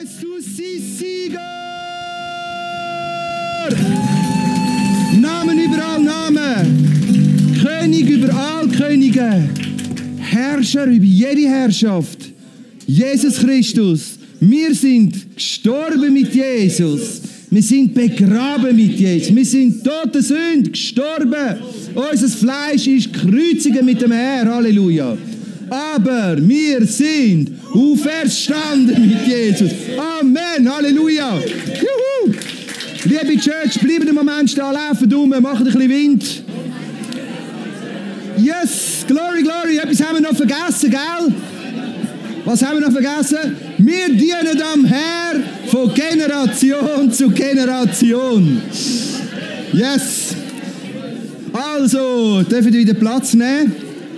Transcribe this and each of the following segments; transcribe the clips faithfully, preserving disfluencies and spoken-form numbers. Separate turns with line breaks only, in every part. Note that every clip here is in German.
Jesus ist Sieger! Namen über all Namen, König über all Könige, Herrscher über jede Herrschaft, Jesus Christus. Wir sind gestorben mit Jesus. Wir sind begraben mit Jesus. Wir sind tote Sünde, gestorben. Unser Fleisch ist gekreuzigt mit dem Herrn. Halleluja. Aber wir sind auferstanden mit Jesus. Amen. Halleluja. Juhu. Liebe Church, bleiben einen Moment stehen, laufen um, machen ein bisschen Wind. Yes, glory, glory. Etwas haben wir noch vergessen, gell? Was haben wir noch vergessen? Wir dienen am Herrn von Generation zu Generation. Yes. Also, dürfen wir wieder Platz nehmen?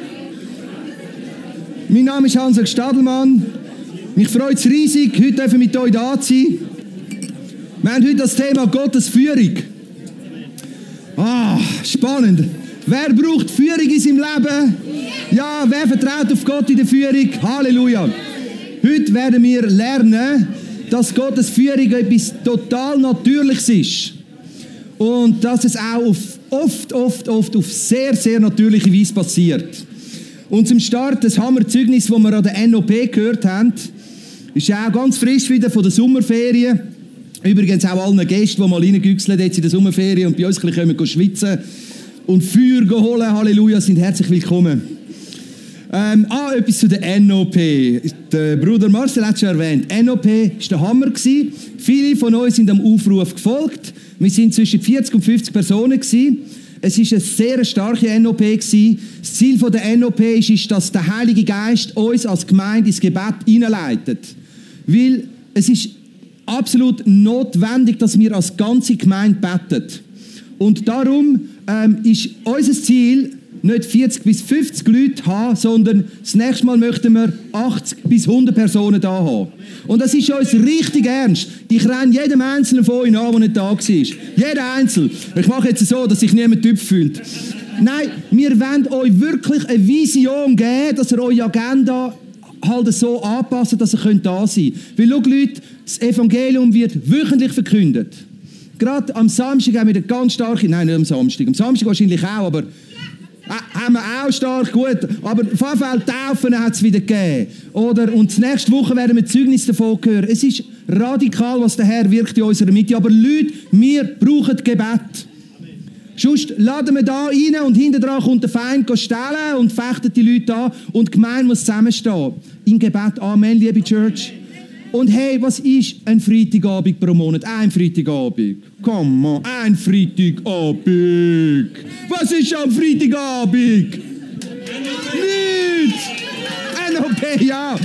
Mein Name ist Hans Stadelmann. Mich freut es riesig, heute dürfen wir mit euch da sein. Wir haben heute das Thema Gottes Führung. Ah, spannend. Wer braucht Führung in seinem Leben? Ja, wer vertraut auf Gott in der Führung? Halleluja. Heute werden wir lernen, dass Gottes Führung etwas total Natürliches ist. Und dass es auch auf, oft, oft, oft auf sehr, sehr natürliche Weise passiert. Und zum Start das Hammerzeugnis, das wir an der N O P gehört haben, ist ja auch ganz frisch wieder von der Sommerferien. Übrigens auch allen Gästen, die mal reingüchseln jetzt in der Sommerferien und bei uns ein bisschen kommen schwitzen und Feuer holen, Halleluja, sind herzlich willkommen. Ähm, ah, etwas zu der N O P. Der Bruder Marcel hat es schon erwähnt. N O P war der Hammer gewesen. Viele von uns sind am Aufruf gefolgt. Wir sind zwischen vierzig und fünfzig Personen gewesen. Es war eine sehr starke N O P gewesen. Das Ziel der N O P ist, ist, dass der Heilige Geist uns als Gemeinde ins Gebet hineinleitet. Weil es ist absolut notwendig, dass wir als ganze Gemeinde beten. Und darum ähm, ist unser Ziel, nicht vierzig bis fünfzig Leute haben, sondern das nächste Mal möchten wir achtzig bis hundert Personen da haben. Und das ist uns richtig ernst. Ich renne jedem Einzelnen von euch an, der nicht da war. Jeder Einzelne. Ich mache jetzt so, dass sich niemand Typ fühlt. Nein, wir wollen euch wirklich eine Vision geben, dass ihr eure Agenda halt so anpassen, dass ihr da sein könnt. Weil, schau Leute, das Evangelium wird wöchentlich verkündet. Gerade am Samstag haben wir eine ganz starke, nein, nicht am Samstag, am Samstag wahrscheinlich auch, aber äh, haben wir auch stark, gut, aber auf jeden Fall Taufen hat es wieder gegeben. Oder, und nächste Woche werden wir Zeugnis davon hören. Es ist radikal, was der Herr wirkt in unserer Mitte, aber Leute, wir brauchen Gebet. Sonst laden wir da rein und hinten dran kommt der Feind stellen und fechtet die Leute an und die Gemeinde muss zusammenstehen. Im Gebet, Amen, liebe Church. Und hey, was ist ein Freitagabend pro Monat? Ein Freitagabend. Komm on, ein Freitagabend. Was ist am Freitagabend? Nichts. N O P, ja.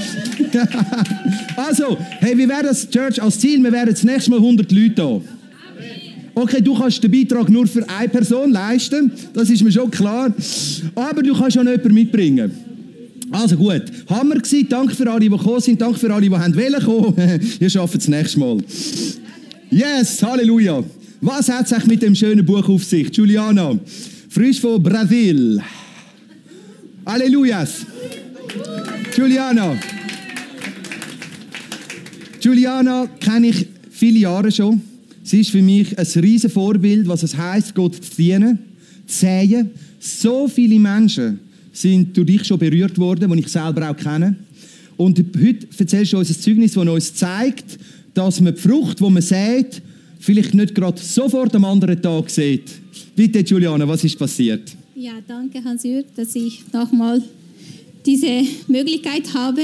Also, hey, wir werden das Church als Ziel, wir werden das nächste Mal hundert Leute haben. Okay, du kannst den Beitrag nur für eine Person leisten, das ist mir schon klar. Aber du kannst auch noch jemanden mitbringen. Also gut, Hammer gewesen. Danke für alle, die gekommen sind. Danke für alle, die wollen kommen. Ihr schafft es nächstes Mal. Yes, Halleluja. Was hat es eigentlich mit dem schönen Buch auf sich? Juliana, frisch von Brasil. Hallelujas. Juliana. Juliana kenne ich viele Jahre schon. Sie ist für mich ein riesen Vorbild, was es heisst, Gott zu dienen, zu säen. So viele Menschen sind durch dich schon berührt worden, die ich selber auch kenne. Und heute erzählst du uns ein Zeugnis, das uns zeigt, dass man die Frucht, die man sät, vielleicht nicht gerade sofort am anderen Tag sieht. Bitte, Juliana, was ist passiert?
Ja, danke, Hans-Jürg, dass ich nochmal diese Möglichkeit habe.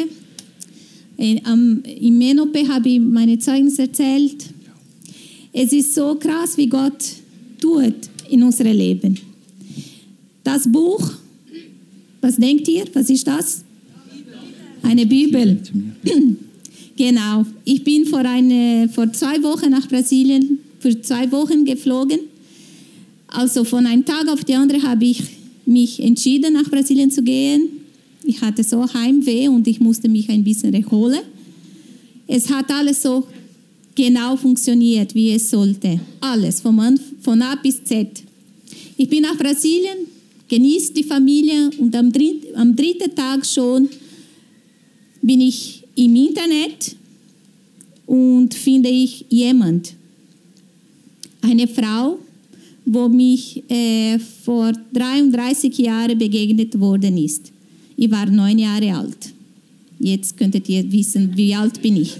Im N O P habe ich meine Zeugnis erzählt. Es ist so krass, wie Gott tut in unserem Leben. Das Buch, was denkt ihr? Was ist das? Eine Bibel. Genau. Ich bin vor, eine, vor zwei Wochen nach Brasilien, für zwei Wochen geflogen. Also von einem Tag auf den anderen habe ich mich entschieden, nach Brasilien zu gehen. Ich hatte so Heimweh und ich musste mich ein bisschen erholen. Es hat alles so genau funktioniert, wie es sollte. Alles, von, von A bis Z. Ich bin nach Brasilien, genieße die Familie und am, dritt, am dritten Tag schon bin ich im Internet und finde ich jemand, eine Frau, wo mich äh, vor dreiunddreißig Jahren begegnet worden ist. Ich war neun Jahre alt. Jetzt könntet ihr wissen, wie alt bin ich.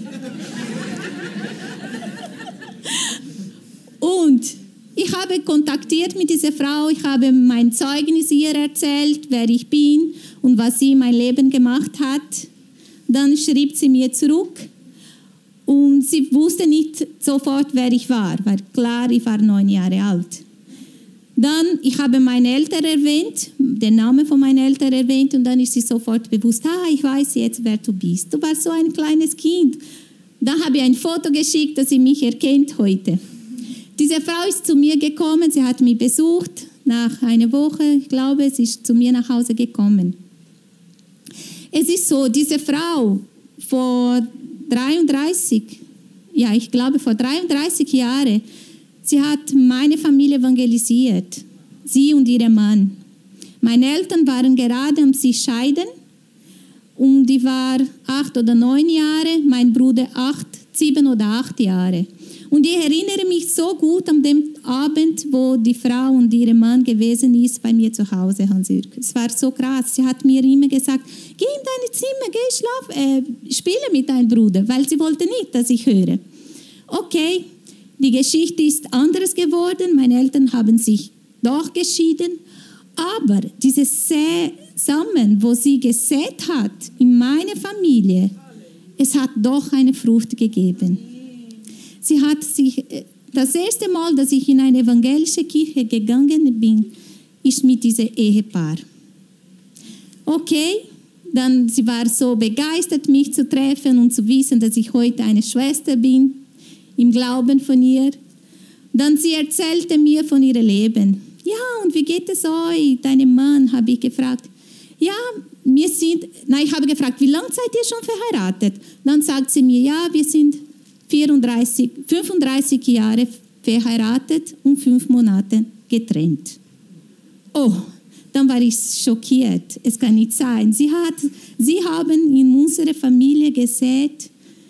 Und ich habe kontaktiert mit dieser Frau, ich habe mein Zeugnis ihr erzählt, wer ich bin und was sie in mein Leben gemacht hat. Dann schrieb sie mir zurück und sie wusste nicht sofort, wer ich war, weil klar, ich war neun Jahre alt. Dann, ich habe meine Eltern erwähnt, den Namen von meinen Eltern erwähnt und dann ist sie sofort bewusst, ah, ich weiß jetzt, wer du bist. Du warst so ein kleines Kind. Dann habe ich ein Foto geschickt, dass sie mich erkennt heute. Diese Frau ist zu mir gekommen, sie hat mich besucht, nach einer Woche, ich glaube, sie ist zu mir nach Hause gekommen. Es ist so, diese Frau vor dreiunddreißig, ja, ich glaube vor dreiunddreißig Jahren, sie hat meine Familie evangelisiert, sie und ihr Mann. Meine Eltern waren gerade am sich scheiden und ich war acht oder neun Jahre, mein Bruder acht, sieben oder acht Jahre. Und ich erinnere mich so gut an den Abend, wo die Frau und ihr Mann gewesen ist bei mir zu Hause, Hans-Jürg. Es war so krass. Sie hat mir immer gesagt, geh in dein Zimmer, geh schlaf, äh, spiele mit deinem Bruder, weil sie wollte nicht, dass ich höre. Okay, die Geschichte ist anders geworden. Meine Eltern haben sich doch geschieden. Aber dieses Samen, wo sie gesät hat in meiner Familie, es hat doch eine Frucht gegeben. Sie hat sich, das erste Mal, dass ich in eine evangelische Kirche gegangen bin, ist mit diesem Ehepaar. Okay, dann sie war so begeistert, mich zu treffen und zu wissen, dass ich heute eine Schwester bin, im Glauben von ihr. Dann sie erzählte mir von ihrem Leben. Ja, und wie geht es euch, deinem Mann, habe ich gefragt. Ja, wir sind, nein, ich habe gefragt, wie lange seid ihr schon verheiratet? Dann sagt sie mir, ja, wir sind vierunddreißig, fünfunddreißig Jahre verheiratet und fünf Monate getrennt. Oh, dann war ich schockiert. Es kann nicht sein. Sie, hat, sie haben in unserer Familie gesät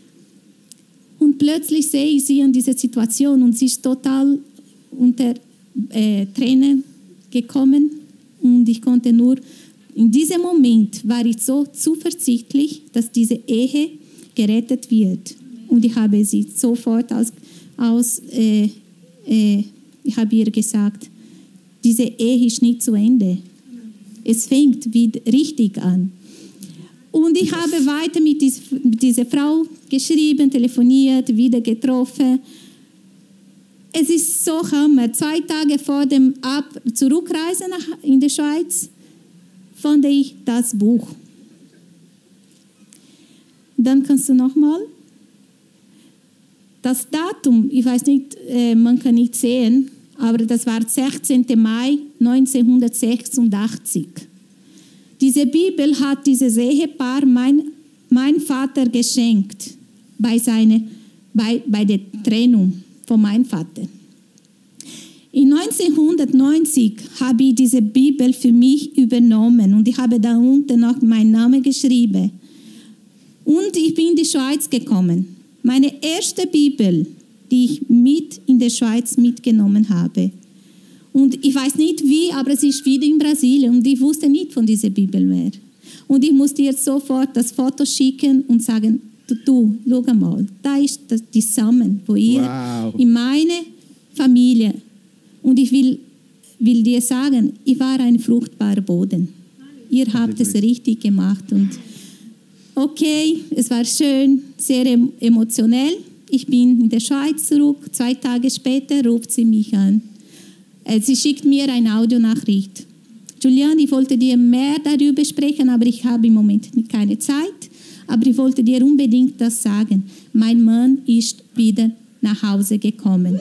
und plötzlich sehe ich sie in dieser Situation und sie ist total unter äh, Tränen gekommen und ich konnte nur, in diesem Moment war ich so zuversichtlich, dass diese Ehe gerettet wird. Und ich habe sie sofort aus, aus äh, äh, ich habe ihr gesagt, diese Ehe ist nicht zu Ende. Es fängt wieder richtig an. Und ich habe weiter mit, dies, mit dieser Frau geschrieben, telefoniert, wieder getroffen. Es ist so Hammer. Zwei Tage vor dem Ab- Zurückreisen nach, in die Schweiz fand ich das Buch. Dann kannst du nochmal. Das Datum, ich weiß nicht, äh, man kann nicht sehen, aber das war sechzehnten Mai neunzehnhundertsechsundachtzig. Diese Bibel hat dieses Ehepaar mein, mein Vater geschenkt bei, seine, bei, bei der Trennung von meinem Vater. In neunzehnhundertneunzig habe ich diese Bibel für mich übernommen und ich habe da unten noch meinen Namen geschrieben. Und ich bin in die Schweiz gekommen. Meine erste Bibel, die ich mit in der Schweiz mitgenommen habe. Und ich weiß nicht wie, aber es ist wieder in Brasilien und ich wusste nicht von dieser Bibel mehr. Und ich musste jetzt sofort das Foto schicken und sagen, du, du schau mal, da ist das, die Samen, wo ihr wow. in meiner Familie, und ich will, will dir sagen, ich war ein fruchtbarer Boden. Ihr habt es richtig gemacht und okay, es war schön, sehr emotionell. Ich bin in der Schweiz zurück. Zwei Tage später ruft sie mich an. Sie schickt mir eine Audionachricht. Julian, ich wollte dir mehr darüber sprechen, aber ich habe im Moment keine Zeit. Aber ich wollte dir unbedingt das sagen. Mein Mann ist wieder nach Hause gekommen.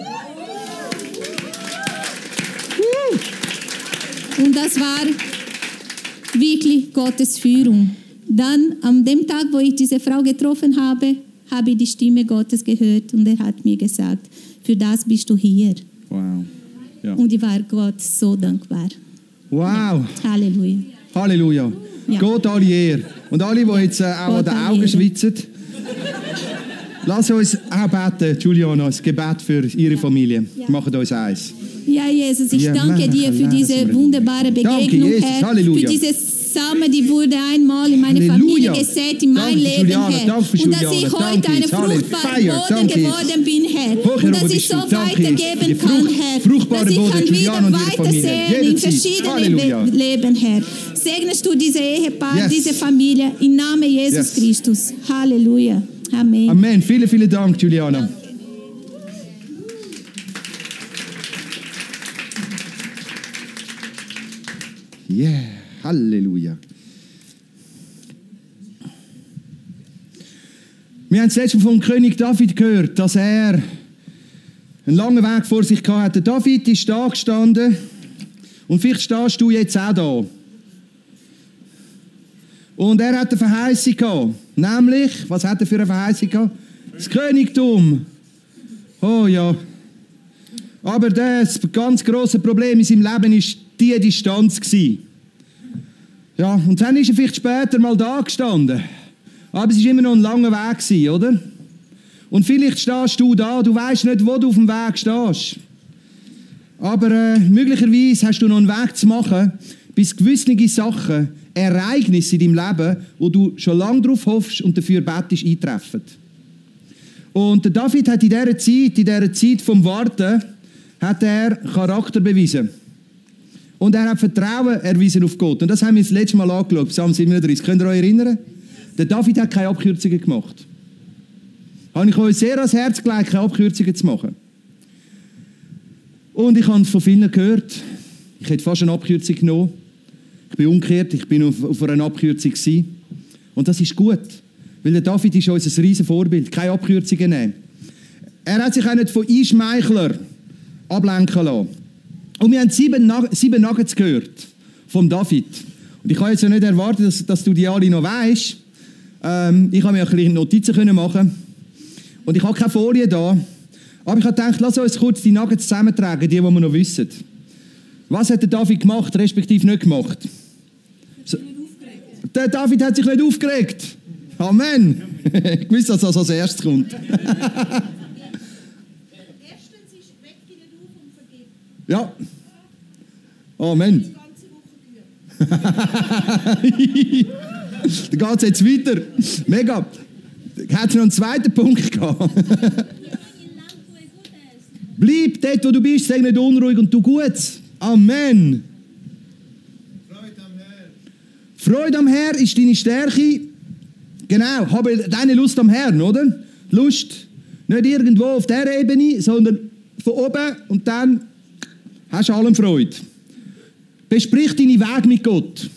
Und das war wirklich Gottes Führung. Dann, an dem Tag, wo ich diese Frau getroffen habe, habe ich die Stimme Gottes gehört und er hat mir gesagt, für das bist du hier.
Wow. Ja.
Und ich war Gott so dankbar.
Wow.
Ja. Halleluja.
Halleluja. Ja. Gott alle Ehre. Und alle, die jetzt äh, auch an den Augen schwitzen, Lass uns auch beten, Juliana, das Gebet für Ihre Familie.
Ja.
Machen uns eins.
Ja, Jesus, ich
Ja,
danke dir für diese wunderbare Begegnung,
Danke, Jesus.
Herr.
Halleluja.
Für diese Samen, die wurde einmal in meine
Halleluja.
Familie gesät, in mein
Danke,
Leben,
Juliana.
Herr.
Danke für
Und dass
Juliana.
ich heute
Danke,
eine
Jesus. Halleluja.
fruchtbare
Feier.
Boden
Danke,
geworden bin, Herr.
Hoch,
Und dass
Herr,
ich so
Danke,
weitergeben
Jesus. Die
kann,
Frucht-
Herr.
fruchtbare
Dass ich
Boden,
kann
Juliana
wieder
und ihre Familie.
weitersehen in
Jederzeit.
verschiedenen
Halleluja.
Le Leben, Herr. Segnest du diese Ehepaar,
Yes.
diese Familie, im Namen Jesus
Yes.
Christus. Halleluja. Amen.
Amen. Vielen, vielen Dank, Juliana. Yeah, Halleluja. Wir haben das letzte Mal vom König David gehört, dass er einen langen Weg vor sich hatte. David ist da gestanden und vielleicht stehst du jetzt auch da. Und er hat eine Verheißung gehabt. Nämlich, was hat er für eine Verheißung gehabt? Das Königtum. Oh ja. Aber das ganz grosse Problem in seinem Leben war die Distanz gewesen. Ja, und dann ist er vielleicht später mal da gestanden. Aber es war immer noch ein langer Weg gewesen, oder? Und vielleicht stehst du da, du weißt nicht, wo du auf dem Weg stehst. Aber äh, möglicherweise hast du noch einen Weg zu machen, bis gewisse Sachen, Ereignisse in deinem Leben, wo du schon lange darauf hoffst und dafür betest, eintreffen. Und der David hat in dieser Zeit, in dieser Zeit vom Warten, hat er Charakter bewiesen. Und er hat Vertrauen erwiesen auf Gott. Und das haben wir das letzte Mal angeschaut, Psalm siebenunddreißig. Könnt ihr euch erinnern? Der David hat keine Abkürzungen gemacht. Habe ich euch sehr ans Herz gelegt, keine Abkürzungen zu machen. Und ich habe von vielen gehört, ich hätte fast eine Abkürzung genommen. Ich bin umgekehrt, ich bin auf, auf einer Abkürzung gewesen. Und das ist gut, weil der David ist uns ein riesen Vorbild, keine Abkürzungen nehmen. Er hat sich auch nicht von Einschmeichler ablenken lassen. Und wir haben sieben, sieben Nuggets gehört vom David. Und ich kann jetzt ja nicht erwarten, dass, dass du die alle noch weisst. Ähm, ich habe mir ein bisschen Notizen machen. Und ich habe keine Folie da. Aber ich habe gedacht, lass uns kurz die Nuggets zusammentragen, die, die wir noch wissen. Was hat der David gemacht, respektive nicht gemacht? So, der David hat sich nicht aufgeregt. Amen. Ich wusste, dass das als erstes kommt. Ja. Amen. Dann geht es jetzt weiter. Mega. Hat noch einen zweiten Punkt gehabt. Bleib dort, wo du bist, sei nicht unruhig und tu Gutes. Amen.
Freude am Herrn.
Freude am Herrn ist deine Stärke. Genau, habe deine Lust am Herrn, oder? Lust nicht irgendwo auf dieser Ebene, sondern von oben und dann hast du allem Freude. Besprich deine Wege mit Gott.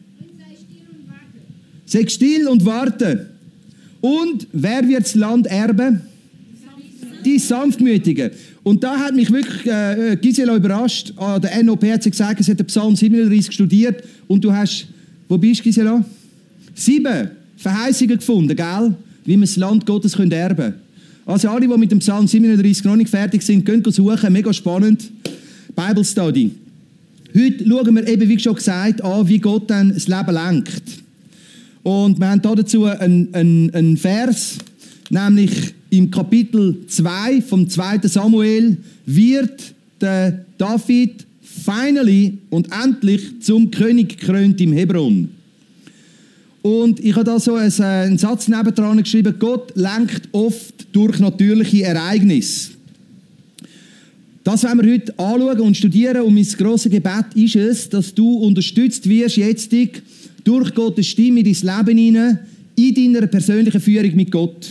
Sei still und warte. Und wer wird das Land erben? Die Sanftmütigen. Und da hat mich wirklich äh, Gisela überrascht. An der N O P hat sie gesagt, sie hat den Psalm siebenunddreißig studiert. Und du hast, wo bist du, Gisela? Sieben Verheißungen gefunden, gell? Wie wir das Land Gottes können erben können. Also alle, die mit dem Psalm siebenunddreißig noch nicht fertig sind, können suchen. Mega spannend. Bible Study. Heute schauen wir eben, wie schon gesagt, an, wie Gott dann das Leben lenkt. Und wir haben dazu einen, einen, einen Vers, nämlich im Kapitel zwei vom zweiten Samuel wird der David finally und endlich zum König gekrönt im Hebron. Und ich habe da so einen, einen Satz nebendran geschrieben, Gott lenkt oft durch natürliche Ereignisse. Das wollen wir heute anschauen und studieren und mein grosses Gebet ist es, dass du unterstützt wirst jetzt durch Gottes Stimme in dein Leben hinein, in deiner persönlichen Führung mit Gott.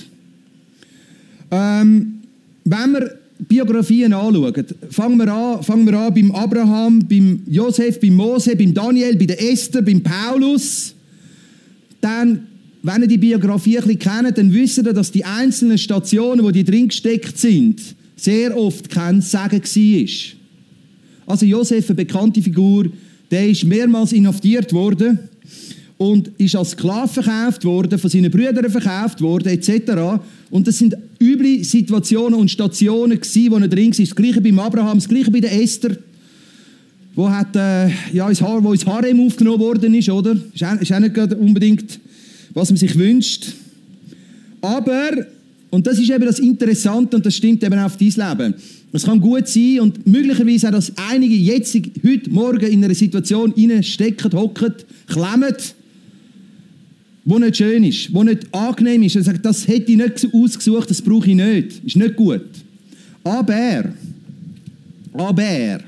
Ähm, wenn wir Biografien anschauen, fangen wir an, fangen wir an beim Abraham, beim Josef, beim Mose, beim Daniel, bei der Esther, beim Paulus. Dann, wenn ihr die Biografie ein bisschen kennt, dann wisst ihr, dass die einzelnen Stationen, wo die drin gesteckt sind, sehr oft kein Segen war. Also Josef, eine bekannte Figur, der ist mehrmals inhaftiert worden und ist als Sklave verkauft worden, von seinen Brüdern verkauft worden, et cetera. Und das sind üble Situationen und Stationen gewesen, wo er drin war. Das Gleiche beim Abraham, das Gleiche bei der Esther, wo, hat, äh, ja, ins Haar, wo ins Harem aufgenommen worden ist, oder? Ist auch, ist auch nicht unbedingt, was man sich wünscht. Aber Und das ist eben das Interessante und das stimmt eben auch auf dein Leben. Es kann gut sein und möglicherweise auch, dass einige jetzt, heute Morgen in einer Situation reinstecken, hocken, klemmen, wo nicht schön ist, wo nicht angenehm ist. Er sagt, das hätte ich nicht ausgesucht, das brauche ich nicht. Ist nicht gut. Aber, aber,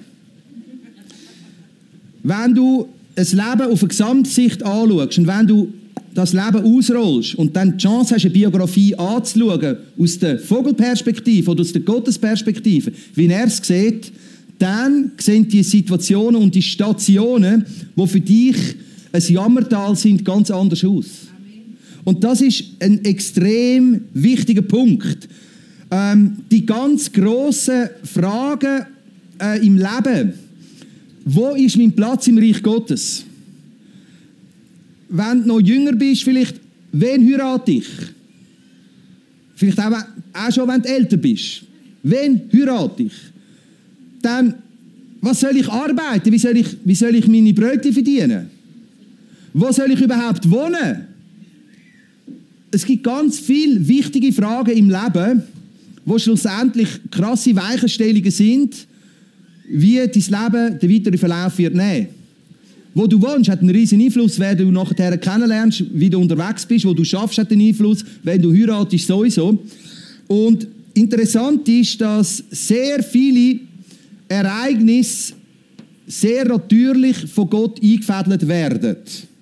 wenn du ein Leben auf eine Gesamtsicht anschaust und wenn du das Leben ausrollst und dann die Chance hast, eine Biografie anzuschauen, aus der Vogelperspektive oder aus der Gottesperspektive, wie er es sieht, dann sehen die Situationen und die Stationen, die für dich ein Jammertal sind, ganz anders aus. Und das ist ein extrem wichtiger Punkt. Ähm, die ganz grossen Fragen äh, im Leben. Wo ist mein Platz im Reich Gottes? Wenn du noch jünger bist, vielleicht, wen heirate ich? Vielleicht auch, auch schon, wenn du älter bist. Wen heirate ich? Dann, was soll ich arbeiten? Wie soll ich, wie soll ich meine Brötchen verdienen? Wo soll ich überhaupt wohnen? Es gibt ganz viele wichtige Fragen im Leben, die schlussendlich krasse Weichenstellungen sind, wie dein Leben den weiteren Verlauf wird nehmen. Wo du wohnst, hat einen riesen Einfluss, wer du nachher kennenlernst, wie du unterwegs bist, wo du schaffst, hat einen Einfluss, wenn du heiratest, sowieso. Und interessant ist, dass sehr viele Ereignisse sehr natürlich von Gott eingefädelt werden.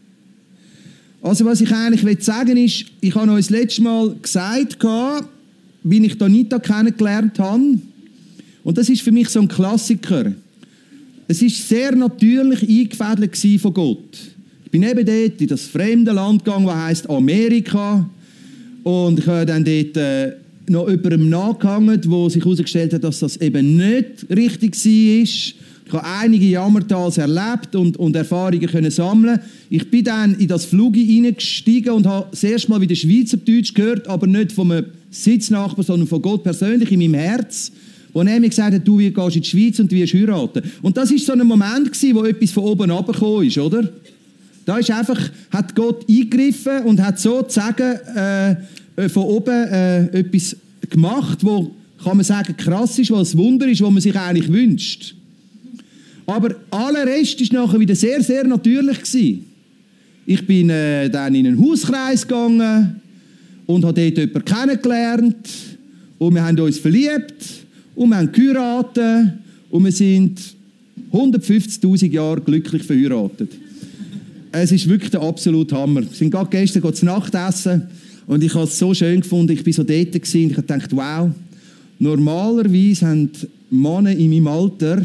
Also was ich eigentlich sagen will, ist, ich habe euch das letzte Mal gesagt, wie ich Anita kennengelernt habe. Und das ist für mich so ein Klassiker. Es war sehr natürlich eingefädelt von Gott. Ich bin eben dort in das fremde Land gegangen, das heisst Amerika. Und ich habe dann dort äh, noch jemandem nachgehangen, wo sich herausgestellt hat, dass das eben nicht richtig war. Ich habe einige Jammertals erlebt und, und Erfahrungen können sammeln. Ich bin dann in das Flug hineingestiegen und habe das erste Mal wieder Schweizerdeutsch gehört, aber nicht vom Sitznachbar, sondern von Gott persönlich in meinem Herz. Wo er mir gesagt hat, du gehst in die Schweiz und du wirst heiraten. Und das war so ein Moment, wo etwas von oben runtergekommen ist, oder? Da ist einfach, hat Gott eingegriffen und hat sozusagen äh, von oben äh, etwas gemacht, wo, kann man sagen, krass ist, was ein Wunder ist, was man sich eigentlich wünscht. Aber aller Rest war nachher wieder sehr, sehr natürlich gewesen. Ich bin äh, dann in einen Hauskreis gegangen und habe dort jemanden kennengelernt und wir haben uns verliebt. Und wir haben geheiratet und wir sind hundertfünfzigtausend Jahre glücklich verheiratet. Es ist wirklich der absolute Hammer. Wir sind gerade gestern zu Nacht essen und ich habe es so schön gefunden. Ich war so dort gewesen, und ich habe gedacht, wow, normalerweise haben Männer in meinem Alter,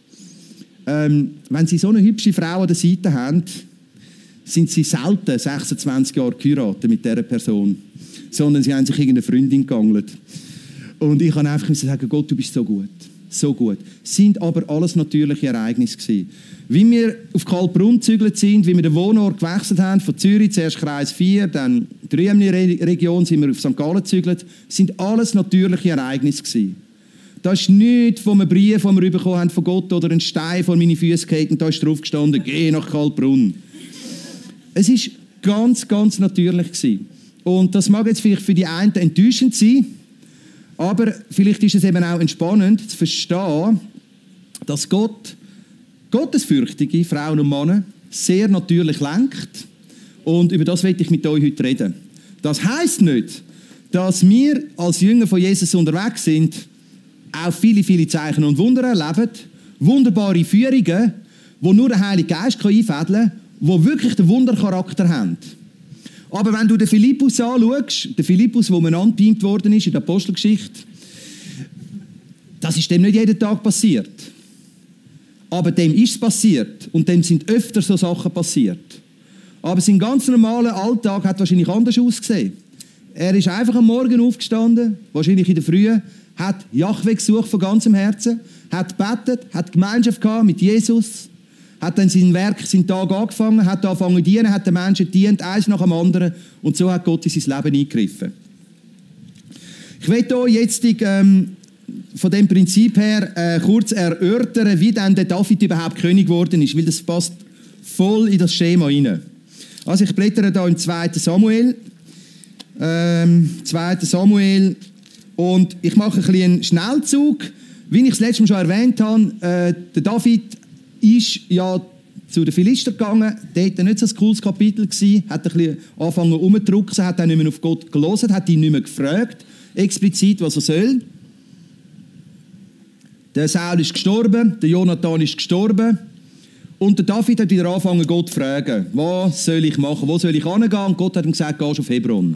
ähm, wenn sie so eine hübsche Frau an der Seite haben, sind sie selten sechsundzwanzig Jahre geheiratet mit dieser Person, sondern sie haben sich irgendeine Freundin geangelt. Und ich kann einfach sagen, Gott, du bist so gut, so gut. Es sind aber alles natürliche Ereignisse gewesen. Wie wir auf Kaltbrunn gezügelt sind, wie wir den Wohnort gewechselt haben, von Zürich, zuerst Kreis vier, dann die Rüemli-Region, sind wir auf Sankt Gallen gezügelt, sind alles natürliche Ereignisse gewesen. Da ist nichts von einem Brief, den wir bekommen haben von Gott, oder ein Stein vor meine Füße gehalten und da ist drauf gestanden, geh nach Kaltbrunn. Es ist ganz, ganz natürlich gewesen. Und das mag jetzt vielleicht für die einen enttäuschend sein, aber vielleicht ist es eben auch entspannend zu verstehen, dass Gott gottesfürchtige Frauen und Männer sehr natürlich lenkt. Und über das möchte ich mit euch heute reden. Das heisst nicht, dass wir als Jünger von Jesus unterwegs sind, auch viele, viele Zeichen und Wunder erleben, wunderbare Führungen, die nur der Heilige Geist einfädeln kann, die wirklich den Wundercharakter haben. Aber wenn du den Philippus anschaust, den Philippus, der angebeamt worden ist in der Apostelgeschichte, das ist dem nicht jeden Tag passiert. Aber dem ist es passiert und dem sind öfter so Sachen passiert. Aber sein ganz normaler Alltag hat wahrscheinlich anders ausgesehen. Er ist einfach am Morgen aufgestanden, wahrscheinlich in der Früh, hat Jahwe gesucht von ganzem Herzen, hat gebetet, hat Gemeinschaft gehabt mit Jesus, hat dann sein Werk, seinen Tag angefangen, hat angefangen zu dienen, hat den Menschen gedient, eins nach dem anderen. Und so hat Gott in sein Leben eingegriffen. Ich möchte euch jetzt ähm, von dem Prinzip her äh, kurz erörtern, wie dann der David überhaupt König geworden ist, weil das passt voll in das Schema rein. Also ich blättere da im zweiten Samuel. Ähm, zweiter Samuel. Und ich mache ein bisschen einen Schnellzug. Wie ich es letztes Mal schon erwähnt habe, äh, der David ist ja zu den Philister gegangen. Dort war nicht so ein cooles Kapitel. Gewesen. Hat ein bisschen angefangen rumzudrücken, hat dann nicht mehr auf Gott gehört, hat ihn nicht mehr gefragt, explizit, was er soll. Der Saul ist gestorben, der Jonathan ist gestorben. Und der David hat wieder angefangen, Gott zu fragen, was soll ich machen, wo soll ich hingehen? Und Gott hat ihm gesagt, geh auf Hebron.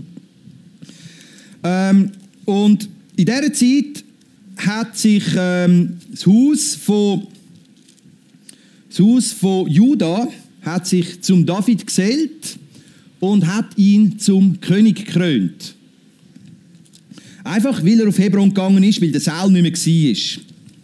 Ähm, und in dieser Zeit hat sich ähm, das Haus von das Haus von Juda hat sich zum David gesellt und hat ihn zum König gekrönt. Einfach, weil er auf Hebron gegangen ist, weil der Saul nicht mehr war.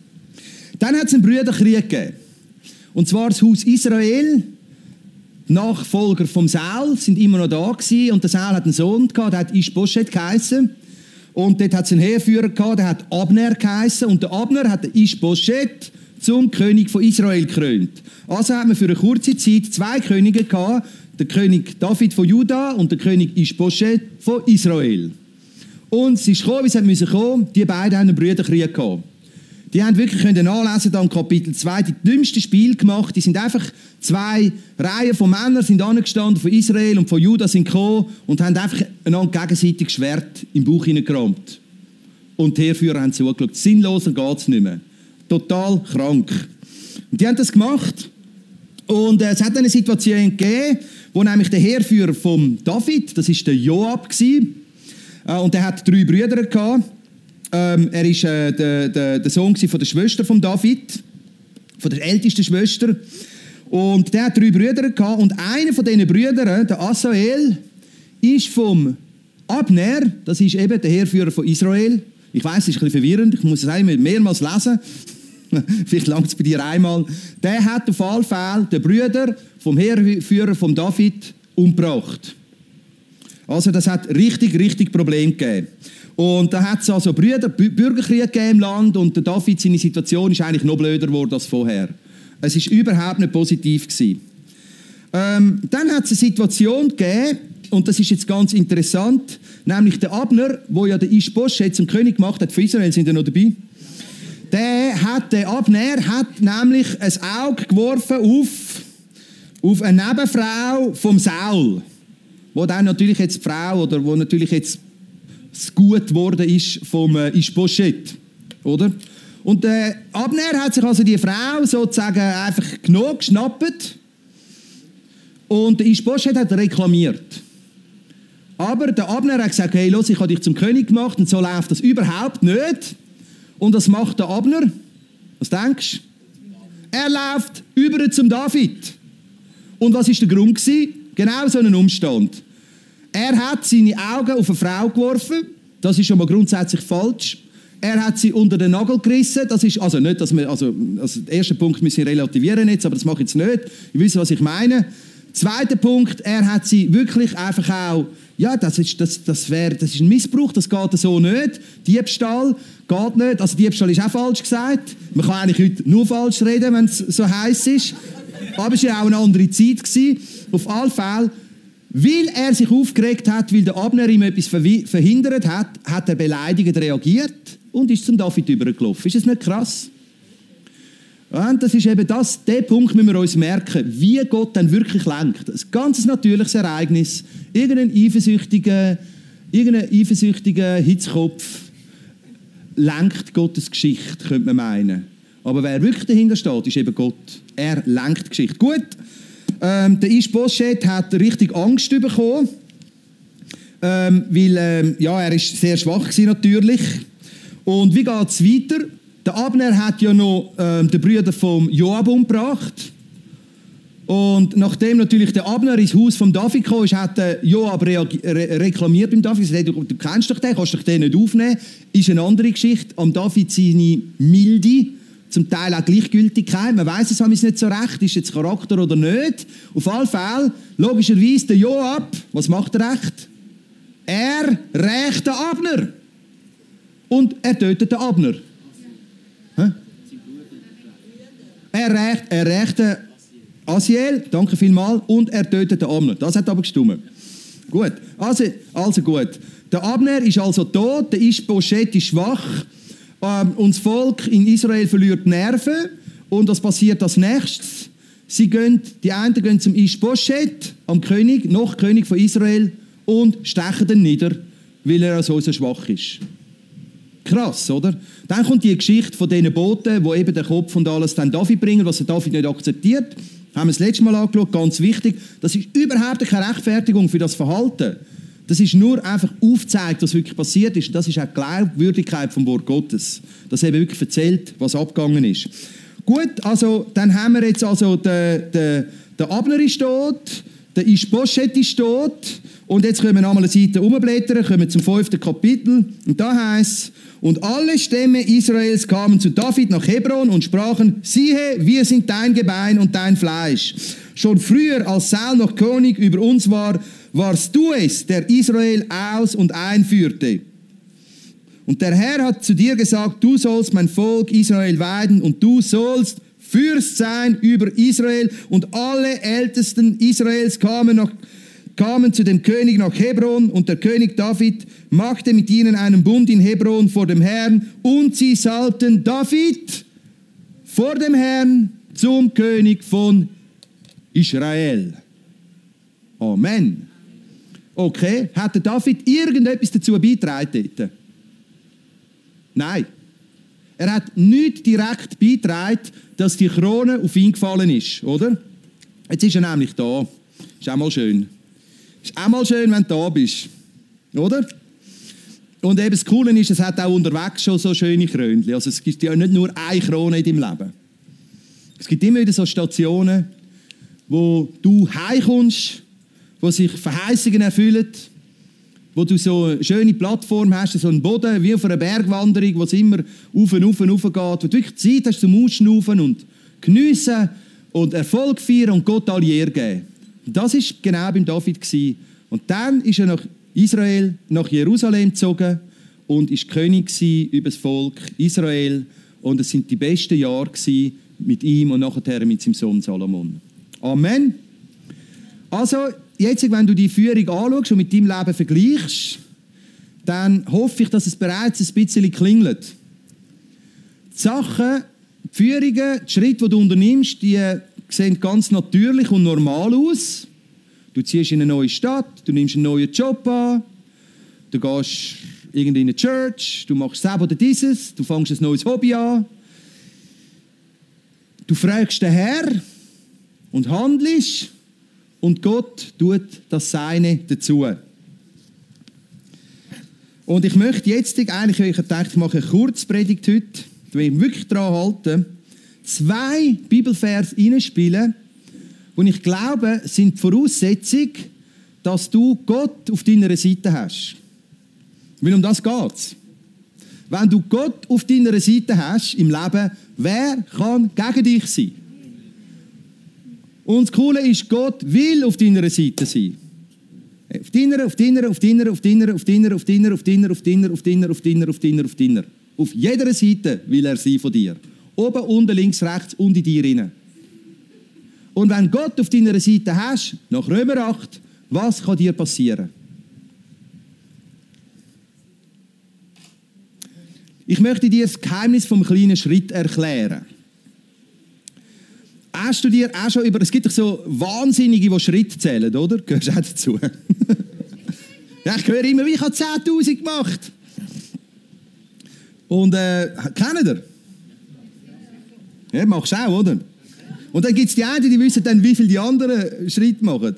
Dann hat es einen Brüderkrieg gegeben. Und zwar das Haus Israel, die Nachfolger vom Saul, sind immer noch da gewesen. Und der Saul hat einen Sohn gehabt, der hat Ish-Boschet geheissen. Und dort hat es einen Heerführer gehabt, der hat Abner geheissen. Und der Abner hat den Ish-Boschet zum König von Israel gekrönt. Also hat man für eine kurze Zeit zwei Könige gehabt, der König David von Juda und der König Ish-Boschet von Israel. Und es ist gekommen, wie es musste kommen, die beiden haben einen Brüderkrieg gehabt. Die haben wirklich können nachlesen, dann Kapitel zwei, die dümmsten Spiele gemacht. Die sind einfach zwei Reihen von Männern sind angestanden, von Israel und von Juda sind gekommen und haben einfach einander gegenseitig Schwert im Bauch hineingerammt. Und die Heerführer haben zugeschaut. Sinnloser geht es nicht mehr. Total krank. Und die haben das gemacht. Und äh, es hat eine Situation gegeben, wo nämlich der Heerführer von David, das war der Joab, gewesen, äh, und der hat drei Brüder gehabt. Ähm, er war äh, der, der, der Sohn von der Schwester von David, von der ältesten Schwester. Und der hat drei Brüder gehabt. Und einer von diesen Brüdern, der Asael, ist vom Abner, das ist eben der Heerführer von Israel. Ich weiss, das ist ein bisschen verwirrend, ich muss es einmal mehrmals lesen. Vielleicht langt es bei dir einmal. Der hat auf alle Fälle den Brüder vom Heerführer von David umgebracht. Also das hat richtig, richtig Probleme gegeben. Und da hat es also Brüder, Bürgerkrieg gegeben im Land und der David, seine Situation ist eigentlich noch blöder geworden als vorher. Es war überhaupt nicht positiv gewesen. Ähm, dann hat es eine Situation gegeben, und das ist jetzt ganz interessant, nämlich der Abner, wo ja der Ish-Boschet zum König gemacht hat, von Israel, sind ja noch dabei, der, hat, der Abner hat nämlich ein Auge geworfen auf, auf eine Nebenfrau vom Saul, wo dann natürlich jetzt die Frau, oder wo natürlich jetzt das Gut geworden ist vom äh, Ish-Boschet, oder? Und der Abner hat sich also die Frau sozusagen einfach genommen, geschnappt und der Ish-Boschet hat reklamiert. Aber der Abner hat gesagt, hey, los, ich habe dich zum König gemacht und so läuft das überhaupt nicht. Und was macht der Abner? Was denkst du? Er läuft über zum David. Und was war der Grund gewesen? Genau so ein Umstand. Er hat seine Augen auf eine Frau geworfen. Das ist schon mal grundsätzlich falsch. Er hat sie unter den Nagel gerissen. Das ist also nicht, dass wir, also, also den ersten Punkt müssen wir relativieren jetzt, aber das mache ich jetzt nicht. Ihr wisst, was ich meine. Zweiter Punkt, er hat sie wirklich einfach auch, ja, das ist, das, das wäre, das ist ein Missbrauch, das geht so nicht. Diebstahl geht nicht, also Diebstahl ist auch falsch gesagt. Man kann eigentlich heute nur falsch reden, wenn es so heiß ist. Aber es war ja auch eine andere Zeit gewesen. Auf alle Fälle, weil er sich aufgeregt hat, weil der Abner ihm etwas verhindert hat, hat er beleidigend reagiert und ist zum David übergelaufen. Ist das nicht krass? Und das ist eben das, der Punkt müssen wir uns merken, wie Gott dann wirklich lenkt. Ein ganz natürliches Ereignis, irgendein eifersüchtiger, irgendein eifersüchtiger Hitzkopf lenkt Gottes Geschichte, könnte man meinen. Aber wer wirklich dahinter steht, ist eben Gott. Er lenkt die Geschichte. Gut, ähm, der Ish-Boschet hat richtig Angst bekommen, ähm, weil ähm, ja, er ist sehr schwach gewesen, natürlich. Und wie geht es weiter? Der Abner hat ja noch ähm, den Brüder vom Joab umgebracht. Und nachdem natürlich der Abner ins Haus von David kam, hat der Joab reagi- re- reklamiert beim David. Er hat gesagt, du kennst doch den, kannst doch den nicht aufnehmen. Ist eine andere Geschichte. Am David seine Milde, zum Teil auch Gleichgültigkeit. Man weiss es nicht so recht, ist jetzt Charakter oder nicht. Auf alle Fälle, logischerweise, der Joab, was macht er recht? Er rächt den Abner. Und er tötet den Abner. Er rächt, er rächt den Asiel, danke vielmals, und er tötet den Abner. Das hat aber gestimmt. Gut, also, also gut. Der Abner ist also tot, der Ischboschet ist schwach ähm, und das Volk in Israel verliert die Nerven. Und was passiert als nächstes? Sie gehen, die einen gehen zum Ischboschet, am König, noch König von Israel, und stechen ihn nieder, weil er so, so schwach ist. Krass, oder? Dann kommt die Geschichte von diesen Boten, die eben den Kopf und alles dann David bringen, was der David nicht akzeptiert. Haben wir das letzte Mal angeschaut, ganz wichtig. Das ist überhaupt keine Rechtfertigung für das Verhalten. Das ist nur einfach aufgezeigt, was wirklich passiert ist. Das ist auch die Glaubwürdigkeit vom Wort Gottes. Das eben wirklich erzählt, was abgegangen ist. Gut, also dann haben wir jetzt also den, den, der Abner ist tot, der Ischboschet ist tot, und jetzt können wir nochmal eine Seite umblättern, kommen wir zum fünften Kapitel, und da heißt es: Und alle Stämme Israels kamen zu David nach Hebron und sprachen: Siehe, wir sind dein Gebein und dein Fleisch. Schon früher, als Saul noch König über uns war, warst du es, der Israel aus- und einführte. Und der Herr hat zu dir gesagt: Du sollst mein Volk Israel weiden, und du sollst Fürst sein über Israel. Und alle Ältesten Israels kamen, nach, kamen zu dem König nach Hebron, und der König David machte mit ihnen einen Bund in Hebron vor dem Herrn, und sie salbten David vor dem Herrn zum König von Israel. Amen. Okay, hat der David irgendetwas dazu beigetragen dort? Nein. Er hat nicht direkt beigetragen, dass die Krone auf ihn gefallen ist, oder? Jetzt ist er nämlich da. Ist auch mal schön. Ist auch mal schön, wenn du da bist, oder? Und eben das Coole ist, es hat auch unterwegs schon so schöne Krönchen. Also es gibt ja nicht nur eine Krone in deinem Leben. Es gibt immer wieder so Stationen, wo du heimkommst, wo sich Verheißungen erfüllen, wo du so eine schöne Plattform hast, so einen Boden wie auf einer Bergwanderung, wo es immer auf und auf und auf geht, wo du wirklich Zeit hast zum Ausschnaufen und geniessen und Erfolg feiern und Gott alle Ehre geben. Das war genau beim David gewesen. Und dann ist er nach Israel, nach Jerusalem gezogen und ist König gewesen über das Volk Israel. Und es sind die besten Jahre gewesen mit ihm und nachher mit seinem Sohn Salomon. Amen. Also, jetzt, wenn du die Führung anschaust und mit deinem Leben vergleichst, dann hoffe ich, dass es bereits ein bisschen klingelt. Die Sachen, die Führungen, die Schritte, die du unternimmst, die sehen ganz natürlich und normal aus. Du ziehst in eine neue Stadt, du nimmst einen neuen Job an, du gehst irgendwie in eine Church, du machst das oder dieses, du fängst ein neues Hobby an. Du fragst den Herrn und handelst, und Gott tut das Seine dazu. Und ich möchte jetzt, eigentlich, ich dachte, ich mache eine Kurzpredigt heute, ich will wirklich daran halten, zwei Bibelverse hineinspielen, und ich glaube, sind die Voraussetzung, dass du Gott auf deiner Seite hast. Weil um das geht es. Wenn du Gott auf deiner Seite hast im Leben, wer kann gegen dich sein? Und das Coole ist, Gott will auf deiner Seite sein. Auf deiner, auf deiner, auf deiner, auf deiner, auf deiner, auf deiner, auf deiner, auf deiner, auf deiner, auf deiner, auf deiner, auf deiner. Auf jeder Seite will er sein von dir. Oben, unten, links, rechts und in dir rein. Und wenn Gott auf deiner Seite hast, nach Römer acht, was kann dir passieren? Ich möchte dir das Geheimnis vom kleinen Schritt erklären. Hast du dir auch schon über... Es gibt doch so Wahnsinnige, die Schritt zählen, oder? Gehörst du auch dazu? Ja, ich höre immer, wie ich habe zehntausend gemacht. Und, äh, kennt ihr? Ja, machst du auch, oder? Und dann gibt es die einen, die wissen dann, wie viel die anderen Schritte machen.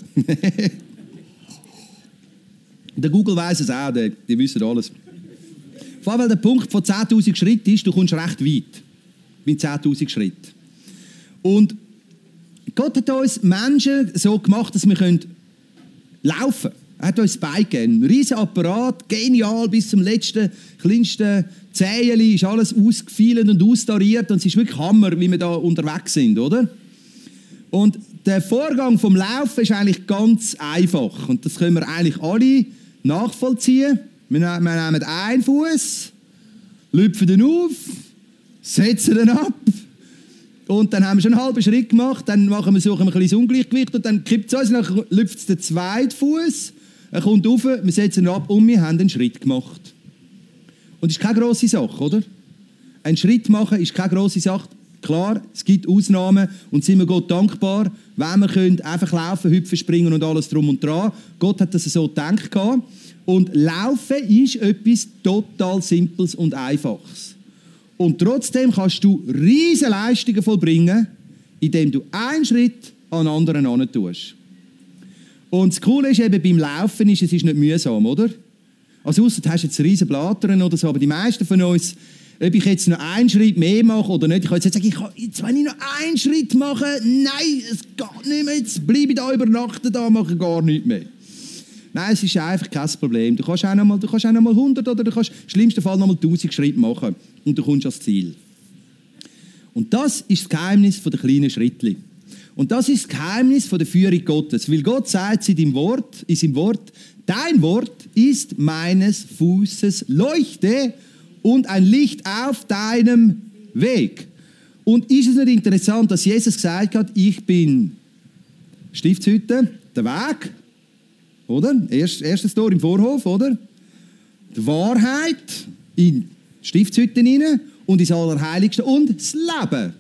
Der Google weiss es auch, die, die wissen alles. Vor allem, weil der Punkt von zehntausend Schritten ist, du kommst recht weit. Mit zehntausend Schritten. Und Gott hat uns Menschen so gemacht, dass wir laufen können. Er hat uns Beine gegeben. Ein riesen Apparat, genial, bis zum letzten, kleinsten Zäheli ist alles ausgefeilt und austariert. Und es ist wirklich Hammer, wie wir da unterwegs sind, oder? Und der Vorgang vom Laufen ist eigentlich ganz einfach. Und das können wir eigentlich alle nachvollziehen. Wir nehmen einen Fuß, lüpfen ihn auf, setzen ihn ab. Und dann haben wir schon einen halben Schritt gemacht, dann machen wir, suchen wir ein bisschen das Ungleichgewicht und dann kippt es uns, dann lüpft es den zweiten Fuß, Er kommt rauf, wir setzen ihn ab und wir haben einen Schritt gemacht. Und das ist keine grosse Sache, oder? Ein Schritt machen ist keine grosse Sache. Klar, es gibt Ausnahmen und sind wir Gott dankbar, wenn wir können einfach laufen, hüpfen, springen und alles drum und dran. Gott hat das so gedacht. Und Laufen ist etwas total Simples und Einfaches. Und trotzdem kannst du riesige Leistungen vollbringen, indem du einen Schritt an den anderen heran tust. Und das Coole ist eben beim Laufen, ist, es ist nicht mühsam, oder? Also ausser du hast jetzt riesen Blattern oder so, aber die meisten von uns, ob ich jetzt noch einen Schritt mehr mache oder nicht, ich kann jetzt sagen, ich kann, jetzt, wenn ich noch einen Schritt mache, nein, es geht nicht mehr, jetzt bleibe ich da übernachten, da mache ich gar nichts mehr. Nein, es ist einfach kein Problem. Du kannst auch noch mal, du kannst auch noch mal hundert oder du kannst im schlimmsten Fall noch mal tausend Schritte machen und du kommst ans Ziel. Und das ist das Geheimnis der kleinen Schrittli. Und das ist das Geheimnis der Führung Gottes. Weil Gott sagt in seinem Wort, in seinem Wort, dein Wort ist meines Fußes Leuchte und ein Licht auf deinem Weg. Und ist es nicht interessant, dass Jesus gesagt hat, ich bin Stiftshütte, der Weg, oder? Erst, erstes Tor im Vorhof, oder? Die Wahrheit in die Stiftshütte hinein und ins Allerheiligste und das Leben.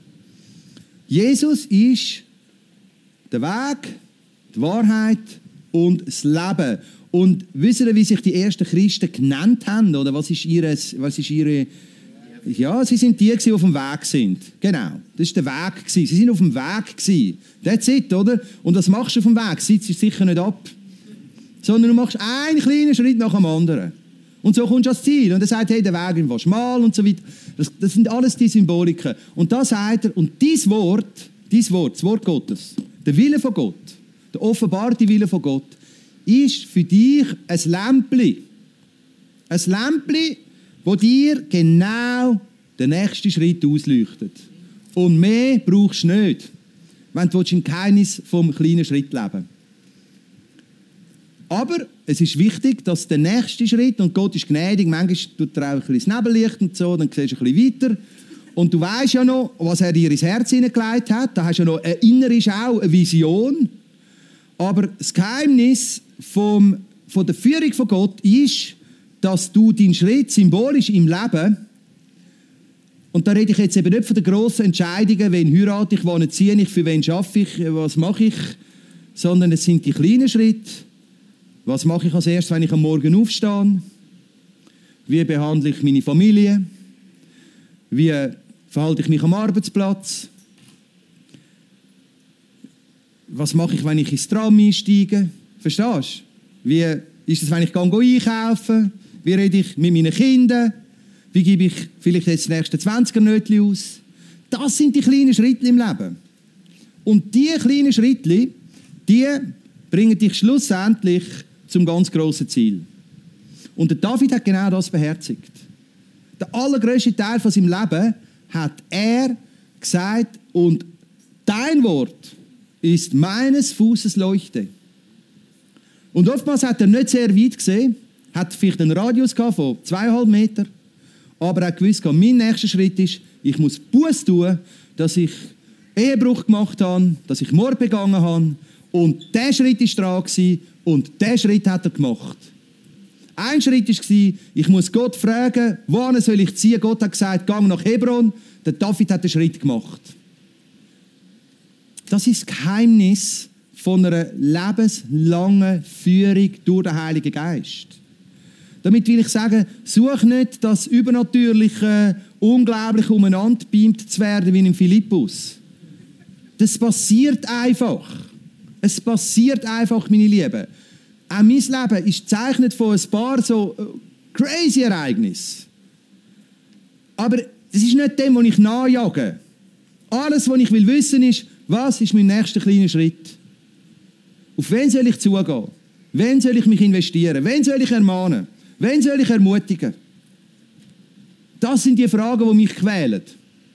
Jesus ist der Weg, die Wahrheit und das Leben. Und wisst ihr, wie sich die ersten Christen genannt haben? Oder was ist ihre, was ist ihre ja, sie sind die, die auf dem Weg sind. Genau, das war der Weg. Sie sind auf dem Weg. That's it, oder? Und was machst du auf dem Weg? Sitzt du sicher nicht ab. Sondern du machst einen kleinen Schritt nach dem anderen. Und so kommst du ans Ziel. Und er sagt, hey, der Weg war schmal und so weiter. Das, das sind alles die Symboliken. Und da sagt er, und dieses Wort, dieses Wort, das Wort Gottes, der Wille von Gott, der offenbarte Wille von Gott, ist für dich ein Lämpchen. Ein Lämpchen, das dir genau den nächsten Schritt ausleuchtet. Und mehr brauchst du nicht, wenn du im Geheimnis vom kleinen Schritt leben willst. Aber es ist wichtig, dass der nächste Schritt, und Gott ist gnädig, manchmal tut er auch ein bisschen das Nebellicht und so, dann siehst du ein bisschen weiter. Und du weißt ja noch, was er dir ins Herz hineingelegt hat. Da hast du ja noch eine innere Schau, eine Vision. Aber das Geheimnis vom, von der Führung von Gott ist, dass du deinen Schritt symbolisch im Leben, und da rede ich jetzt eben nicht von den grossen Entscheidungen, wen heirate ich, wann ziehe ich, für wen arbeite ich, was mache ich, sondern es sind die kleinen Schritte. Was mache ich als erstes, wenn ich am Morgen aufstehe? Wie behandle ich meine Familie? Wie verhalte ich mich am Arbeitsplatz? Was mache ich, wenn ich ins Tram einsteige? Verstehst du? Wie ist es, wenn ich einkaufen gehe? Wie rede ich mit meinen Kindern? Wie gebe ich vielleicht jetzt das nächste zwanziger-Nötchen aus? Das sind die kleinen Schritte im Leben. Und diese kleinen Schritte, die bringen dich schlussendlich zum ganz grossen Ziel. Und der David hat genau das beherzigt. Der allergrößte Teil von seinem Leben hat er gesagt, und dein Wort ist meines Fußes Leuchte. Und oftmals hat er nicht sehr weit gesehen, hat vielleicht einen Radius gehabt von zweieinhalb Meter, aber er hat gewusst, mein nächster Schritt ist, ich muss Buße tun, dass ich Ehebruch gemacht habe, dass ich Mord begangen habe, und dieser Schritt war dran und diesen Schritt hat er gemacht. Ein Schritt war, ich muss Gott fragen, wohin soll ich ziehen? Gott hat gesagt, geh nach Hebron. Der David hat den Schritt gemacht. Das ist das Geheimnis von einer lebenslangen Führung durch den Heiligen Geist. Damit will ich sagen, such nicht das Übernatürliche, unglaublich umeinander beamt zu werden wie in Philippus. Das passiert einfach. Es passiert einfach, meine Lieben. Auch mein Leben ist gezeichnet von ein paar so crazy Ereignissen. Aber das ist nicht dem, was ich nachjage. Alles, was ich will wissen, ist, was ist mein nächster kleiner Schritt? Auf wen soll ich zugehen? Wen soll ich mich investieren? Wen soll ich ermahnen? Wen soll ich ermutigen? Das sind die Fragen, die mich quälen.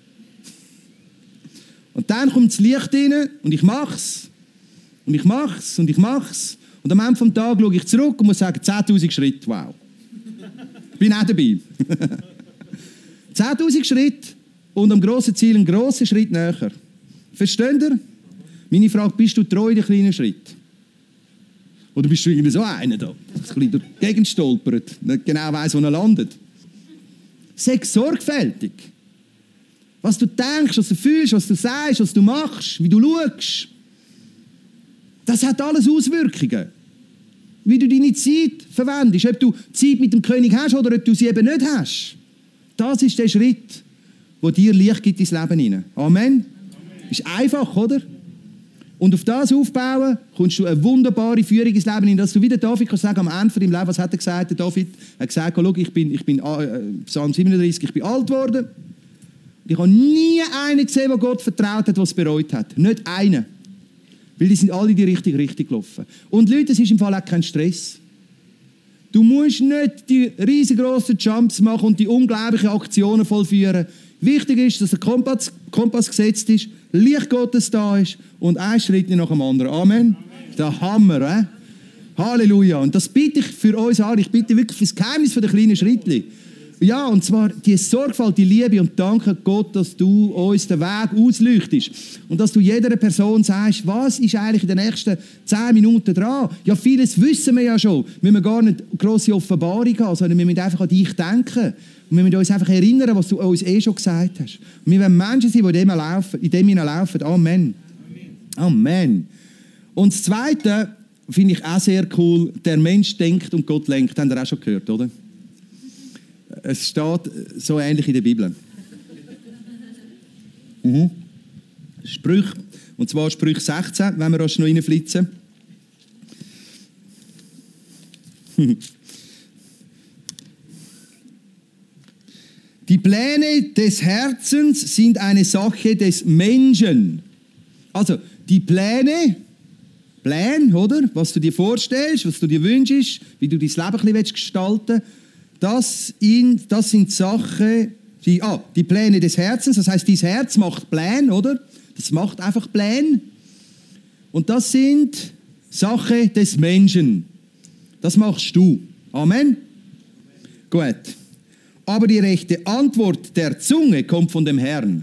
Und dann kommt das Licht rein und ich mach's. Und ich mach's und ich mach's. Und am Ende des Tages schaue ich zurück und muss sagen, zehntausend Schritte, wow. Ich bin auch dabei. zehntausend Schritte und am grossen Ziel einen grossen Schritt näher. Versteht ihr? Meine Frage, bist du treu in den kleinen Schritt? Oder bist du irgendwie so einer da, der ein bisschen durch die Gegend stolpert, nicht genau weiss, wo er landet? Sei sorgfältig. Was du denkst, was du fühlst, was du sagst, was du machst, wie du schaust, das hat alles Auswirkungen. Wie du deine Zeit verwendest, ob du Zeit mit dem König hast oder ob du sie eben nicht hast. Das ist der Schritt, der dir Licht gibt ins Leben hinein. Amen. Amen. Ist einfach, oder? Und auf das aufbauen, kommst du eine wunderbare Führung ins Leben hinein, dass du wieder David kannst sagen, am Ende von deinem Leben, was hat er gesagt? Der David hat gesagt, schau, ich bin, ich bin äh, Psalm siebenunddreißig, ich bin alt geworden. Ich habe nie einen gesehen, der Gott vertraut hat, der es bereut hat. Nicht einen. Weil die sind alle in die richtige Richtung gelaufen. Und Leute, es ist im Fall auch kein Stress. Du musst nicht die riesengroßen Jumps machen und die unglaublichen Aktionen vollführen. Wichtig ist, dass der Kompass, Kompass gesetzt ist, Licht Gottes da ist und ein Schritt nach dem anderen. Amen. Amen. Der Hammer, eh? Halleluja. Und das bitte ich für uns alle. Ich bitte wirklich für das Geheimnis der kleinen Schritte. Ja, und zwar die Sorgfalt, die Liebe und danke Gott, dass du uns den Weg ausleuchtest. Und dass du jeder Person sagst, was ist eigentlich in den nächsten zehn Minuten dran? Ja, vieles wissen wir ja schon. Wir müssen gar nicht grosse Offenbarung haben, sondern wir müssen einfach an dich denken. Und wir müssen uns einfach erinnern, was du uns eh schon gesagt hast. Und wir wollen Menschen sein, die in dem laufen, in dem laufen. Amen. Amen. Amen. Und das Zweite finde ich auch sehr cool. Der Mensch denkt und Gott lenkt. Habt ihr auch schon gehört, oder? Es steht so ähnlich in der Bibel. Mhm. Sprüche, und zwar Sprüche sechzehn, wenn wir rasch noch reinflitzen. Die Pläne des Herzens sind eine Sache des Menschen. Also, die Pläne, Pläne, oder? Was du dir vorstellst, was du dir wünschst, wie du dein Leben ein bisschen gestalten willst, Das, in, das sind Sachen, die, ah, die Pläne des Herzens, das heißt, dein Herz macht Pläne, oder? Das macht einfach Pläne. Und das sind Sachen des Menschen. Das machst du. Amen? Gut. Aber die rechte Antwort der Zunge kommt von dem Herrn.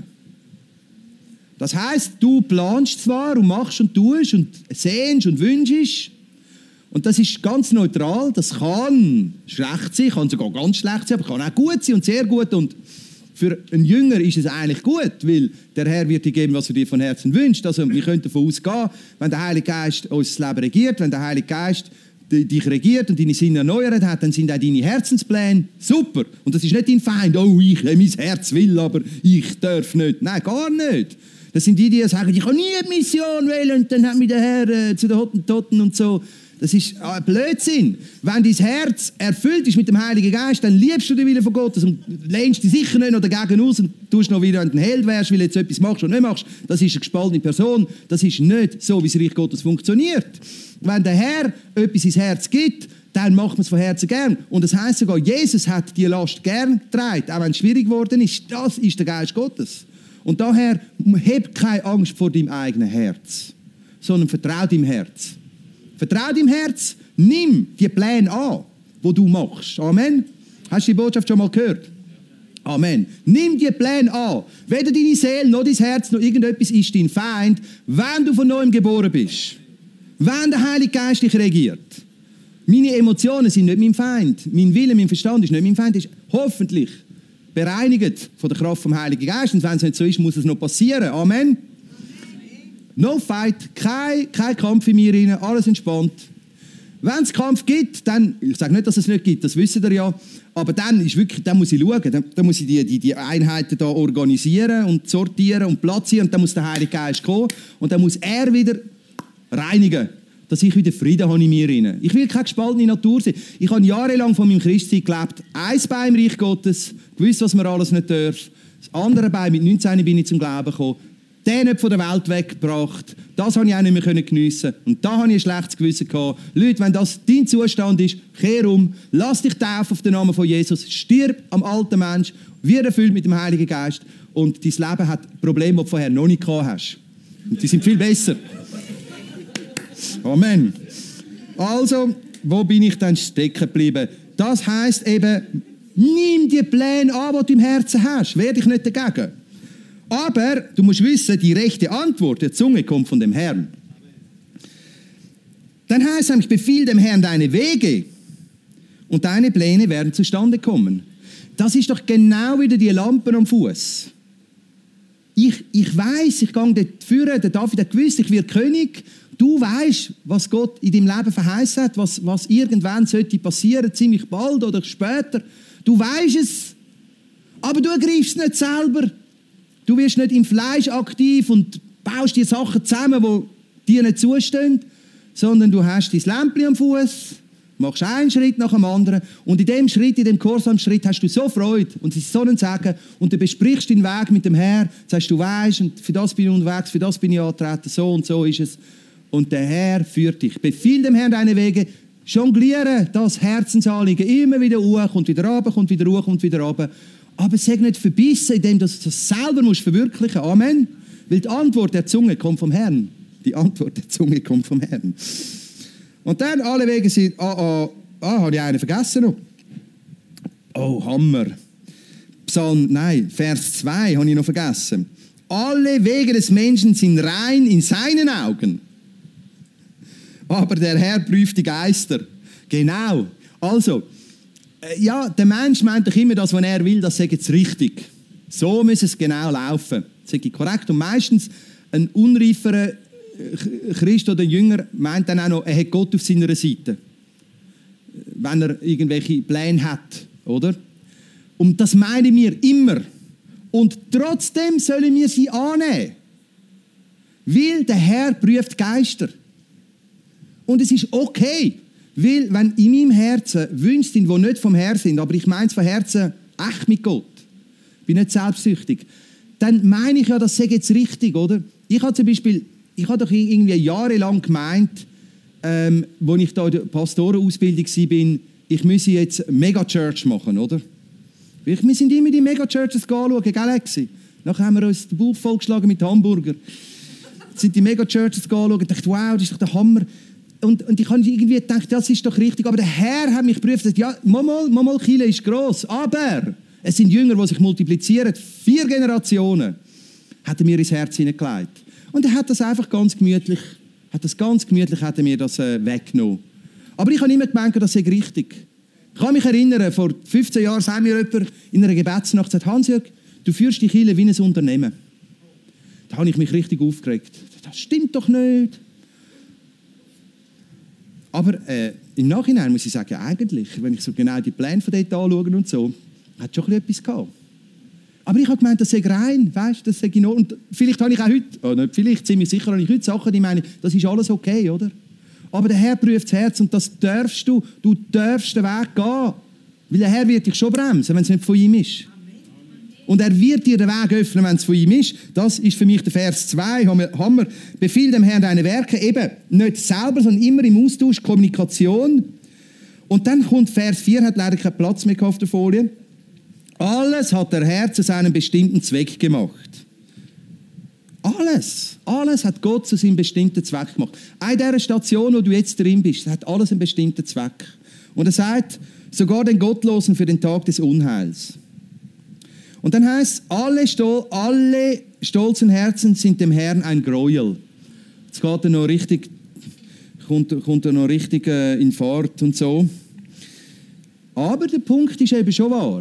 Das heißt, du planst zwar und machst und tust und sehnst und wünschst. Und das ist ganz neutral, das kann schlecht sein, kann sogar ganz schlecht sein, aber kann auch gut sein und sehr gut. Und für einen Jünger ist es eigentlich gut, weil der Herr wird dir geben, was du dir von Herzen wünschst. Also wir können davon ausgehen, wenn der Heilige Geist unser Leben regiert, wenn der Heilige Geist dich regiert und deine Sinne erneuert hat, dann sind auch deine Herzenspläne super. Und das ist nicht dein Feind, oh, ich, mein Herz will, aber ich darf nicht. Nein, gar nicht. Das sind die, die sagen, ich kann nie eine Mission wählen und dann hat mich der Herr äh, zu den Hottentotten und so. Das ist äh, Blödsinn. Wenn dein Herz erfüllt ist mit dem Heiligen Geist, dann liebst du den Willen von Gott und lehnst dich sicher nicht noch dagegen aus und tust noch wieder, wenn du ein Held wärst, weil du jetzt etwas machst und nicht machst. Das ist eine gespaltene Person. Das ist nicht so, wie das Reich Gottes funktioniert. Wenn der Herr etwas ins Herz gibt, dann macht man es von Herzen gern. Und das heisst sogar, Jesus hat die Last gern getragen, auch wenn es schwierig geworden ist. Das ist der Geist Gottes. Und daher hab keine Angst vor deinem eigenen Herz, sondern vertrau deinem Herz. Vertrau deinem Herz, nimm die Pläne an, die du machst. Amen. Hast du die Botschaft schon mal gehört? Amen. Nimm die Pläne an. Weder deine Seele, noch dein Herz, noch irgendetwas ist dein Feind, wenn du von neuem geboren bist. Wenn der Heilige Geist dich regiert. Meine Emotionen sind nicht mein Feind. Mein Wille, mein Verstand ist nicht mein Feind. Ist hoffentlich bereinigt von der Kraft vom Heiligen Geist. Und wenn es nicht so ist, muss es noch passieren. Amen. No fight, kein, kein Kampf in mir rein, alles entspannt. Wenn es Kampf gibt, dann, ich sage nicht, dass es nicht gibt, das wisst ihr ja, aber dann ist wirklich, dann muss ich schauen, dann, dann muss ich die, die, die Einheiten da organisieren und sortieren und platzieren und dann muss der Heilige Geist kommen und dann muss er wieder reinigen, dass ich wieder Frieden habe in mir rein. Ich will keine gespaltene Natur sein. Ich habe jahrelang von meinem Christsein gelebt, eins Bein im Reich Gottes, gewusst, was man alles nicht darf, das andere Bein, mit neunzehn bin ich zum Glauben gekommen, den nicht von der Welt weggebracht. Das konnte ich auch nicht mehr geniessen. Und da hatte ich ein schlechtes Gewissen gehabt. Leute, wenn das dein Zustand ist, kehr um, lass dich taufen auf den Namen von Jesus, stirb am alten Mensch, wird erfüllt mit dem Heiligen Geist und dein Leben hat Probleme, die du vorher noch nicht gehabt hast. Und die sind viel besser. Amen. Also, wo bin ich dann stecken geblieben? Das heisst eben, nimm die Pläne an, die du im Herzen hast. Wehr dich nicht dagegen. Aber du musst wissen, die rechte Antwort der Zunge kommt von dem Herrn. Dann heißt es nämlich, befiehl dem Herrn deine Wege und deine Pläne werden zustande kommen. Das ist doch genau wieder die Lampen am Fuß. Ich, ich weiss, ich gehe dort führen, der David hat gewusst, ich werde König. Du weißt, was Gott in deinem Leben verheißen hat, was, was irgendwann sollte passieren, ziemlich bald oder später. Du weißt es, aber du ergreifst es nicht selber. Du wirst nicht im Fleisch aktiv und baust die Sachen zusammen, die dir nicht zustehen, sondern du hast dein Lämpchen am Fuß, machst einen Schritt nach dem anderen und in dem Schritt, in dem Gehorsamschritt hast du so Freude und es ist so ein Segen und du besprichst deinen Weg mit dem Herrn, sagst, du weißt, und für das bin ich unterwegs, für das bin ich angetreten, so und so ist es. Und der Herr führt dich. Befiehl dem Herrn deine Wege, jongliere das Herzensanliegen immer wieder hoch und wieder runter, kommt wieder hoch und wieder runter. Aber sag nicht verbissen, indem du das selber musst verwirklichen. Amen. Weil die Antwort der Zunge kommt vom Herrn. Die Antwort der Zunge kommt vom Herrn. Und dann alle Wege sind, ah, ah, ah, habe ich einen vergessen noch? Oh, Hammer. Psalm, nein, Vers zwei habe ich noch vergessen. Alle Wege des Menschen sind rein in seinen Augen. Aber der Herr prüft die Geister. Genau. Also, äh, ja, der Mensch meint doch immer, das, was er will, das sei jetzt richtig. So muss es genau laufen. Das sei korrekt. Und meistens ein unreiferer Christ oder Jünger meint dann auch noch, er hat Gott auf seiner Seite. Wenn er irgendwelche Pläne hat, oder? Und das meinen wir immer. Und trotzdem sollen wir sie annehmen. Weil der Herr prüft Geister. Und es ist okay. Weil, wenn in meinem Herzen Wünsche sind, die nicht vom Herrn sind, aber ich meine es von Herzen echt mit Gott, bin nicht selbstsüchtig, dann meine ich ja, das sei jetzt richtig, oder? Ich habe zum Beispiel, ich habe doch irgendwie jahrelang gemeint, ähm, als ich da in der Pastorenausbildung war, ich müsse jetzt Megachurch machen, oder? Wir sind immer die Megachurches anschauen, gell, Alexi? Nachher haben wir uns den Bauch vollgeschlagen mit Hamburger. Jetzt sind die Megachurches anschauen und dachte, wow, das ist doch der Hammer. Und, und ich habe irgendwie gedacht, das ist doch richtig. Aber der Herr hat mich geprüft, ja, mal, mal, mal, Chile ist gross, aber es sind Jünger, die sich multiplizieren. Vier Generationen hat er mir ins Herz hineingelegt. Und er hat das einfach ganz gemütlich, hat das ganz gemütlich hat er mir das äh, weggenommen. Aber ich habe immer gemeint, das sei richtig. Ich kann mich erinnern, vor fünfzehn Jahren sagt mir jemand in einer Gebetsnacht, sagt, Hans-Jörg, du führst die Kirche wie ein Unternehmen. Da habe ich mich richtig aufgeregt. Das stimmt doch nicht. Aber äh, im Nachhinein muss ich sagen, eigentlich, wenn ich so genau die Pläne von dort anschaue und so, hat schon etwas gehabt. Aber ich habe gemeint, das sei rein, weißt, das sei in Ordnung. Und vielleicht habe ich auch heute, oh nicht vielleicht, ziemlich sicher habe ich heute Sachen, die meine, das ist alles okay, oder? Aber der Herr prüft das Herz und das darfst du, du darfst den Weg gehen. Weil der Herr wird dich schon bremsen, wenn es nicht von ihm ist. Und er wird dir den Weg öffnen, wenn es von ihm ist. Das ist für mich der Vers zwei. Hammer. Befiehl dem Herrn deine Werke, eben nicht selber, sondern immer im Austausch, Kommunikation. Und dann kommt Vers vier, hat leider keinen Platz mehr auf der Folie. Alles hat der Herr zu seinem bestimmten Zweck gemacht. Alles. Alles hat Gott zu seinem bestimmten Zweck gemacht. Auch in dieser Station, wo du jetzt drin bist, hat alles einen bestimmten Zweck. Und er sagt, sogar den Gottlosen für den Tag des Unheils. Und dann heißt es, alle, Stol- alle stolzen Herzen sind dem Herrn ein Gräuel. Jetzt geht er noch richtig, kommt, kommt er noch richtig äh, in Fahrt und so. Aber der Punkt ist eben schon wahr.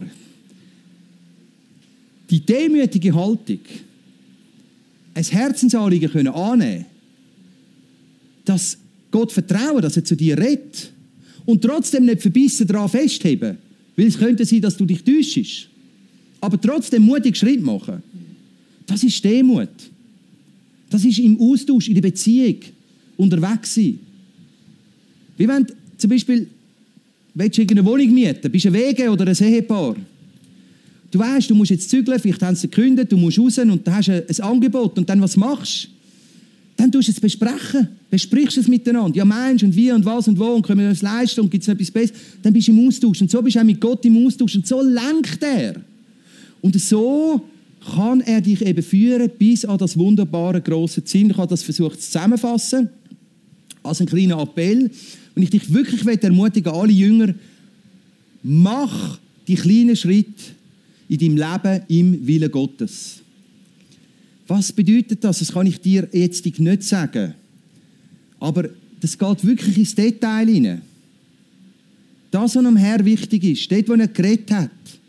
Die demütige Haltung, ein Herzensanliegen können annehmen, dass Gott vertrauen, dass er zu dir redet und trotzdem nicht verbissen daran festheben, weil es könnte sein, dass du dich täuschst. Aber trotzdem mutig Schritt machen. Das ist Demut. Das ist im Austausch, in der Beziehung unterwegs sein. Wie wenn du zum Beispiel willst du irgendeine Wohnung mieten, bist ein Wege oder ein Ehepaar. Du weißt, du musst jetzt zügeln, vielleicht haben sie gekündigt, du musst raus und dann hast du ein Angebot. Und dann was machst du? Dann tust du es besprechen. Besprichst es miteinander. Ja, meinst und wie und was und wo und können wir uns leisten und gibt es noch etwas Besseres? Dann bist du im Austausch. Und so bist du auch mit Gott im Austausch. Und so lenkt er. Und so kann er dich eben führen bis an das wunderbare grosse Ziel. Ich habe das versucht zusammenzufassen als einen kleinen Appell. Und ich dich wirklich ermutigen, alle Jünger, mach die kleinen Schritte in deinem Leben im Willen Gottes. Was bedeutet das? Das kann ich dir jetzt nicht sagen. Aber das geht wirklich ins Detail hinein. Das, was am Herrn wichtig ist, dort, wo er geredet hat,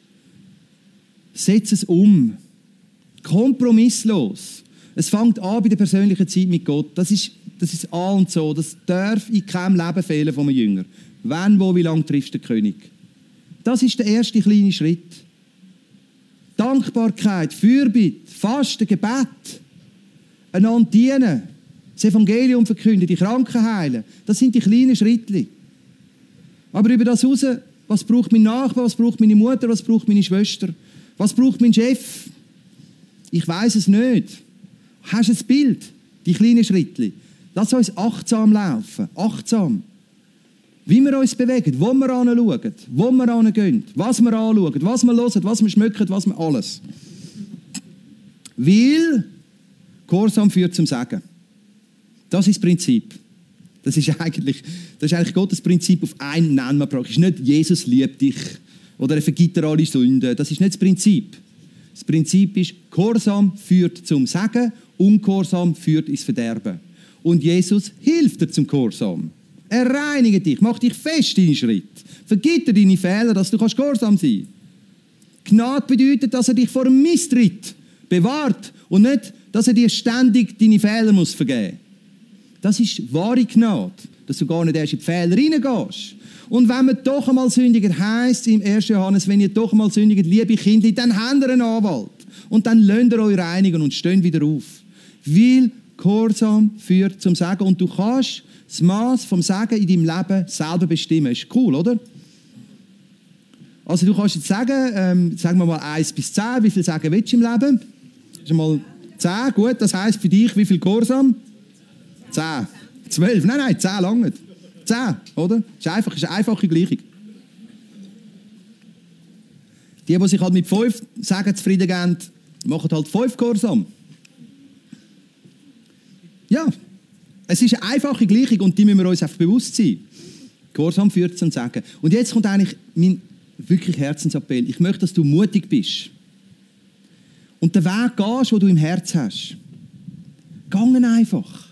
setz es um. Kompromisslos. Es fängt an bei der persönlichen Zeit mit Gott. Das ist, das ist A und so. Das darf in keinem Leben fehlen von einem Jünger. Wenn, wo, wie lange triffst du den König? Das ist der erste kleine Schritt. Dankbarkeit, Fürbitte, Fasten, Gebet, einander dienen, das Evangelium verkünden, die Kranken heilen. Das sind die kleinen Schritte. Aber über das hinaus, was braucht mein Nachbar, was braucht meine Mutter, was braucht meine Schwester, was braucht mein Chef? Ich weiß es nicht. Hast du ein Bild? Die kleinen Schritte. Lass uns achtsam laufen. Achtsam. Wie wir uns bewegen, wo wir hinschauen, wo wir hingehen, was wir anschauen, was wir hören, was wir schmecken, was wir alles. Weil Gehorsam führt zum Sagen. Das ist das Prinzip. Das ist eigentlich, das ist eigentlich Gottes Prinzip auf einen Nenner gebracht. Es ist nicht Jesus liebt dich oder er vergibt dir alle Sünden. Das ist nicht das Prinzip. Das Prinzip ist, Gehorsam führt zum Sagen, Ungehorsam führt ins Verderben. Und Jesus hilft dir zum Gehorsam. Er reinigt dich, macht dich fest in deinen Schritt. Vergibt dir deine Fehler, dass du gehorsam sein kannst. Gnade bedeutet, dass er dich vor dem Misstritt bewahrt und nicht, dass er dir ständig deine Fehler muss vergeben muss. Das ist wahre Gnade, dass du gar nicht erst in die Fehler reingehst. Und wenn man doch einmal sündigt, heisst im ersten Johannes, wenn ihr doch einmal sündigt, liebe Kinder, dann habt ihr einen Anwalt. Und dann lasst ihr euch reinigen und steht wieder auf. Weil Gehorsam führt zum Sagen. Und du kannst das Maß vom Sagen in deinem Leben selber bestimmen. Ist cool, oder? Also du kannst jetzt sagen, ähm, sagen wir mal eins bis zehn, wie viel Sagen willst du im Leben? Das ist mal zehn, gut, das heisst für dich, wie viel Gehorsam? zehn. zwölf, nein, nein, zehn lang nicht. zehn, oder? Das ist, einfach, ist eine einfache Gleichung. Die, die sich halt mit fünf Sagen zufrieden geben, machen halt fünf Gehorsam. Ja, es ist eine einfache Gleichung und die müssen wir uns einfach bewusst sein. Gehorsam führt zum Sagen. Und jetzt kommt eigentlich mein wirklich Herzensappell. Ich möchte, dass du mutig bist. Und den Weg gehst, den du im Herz hast. Gangen einfach.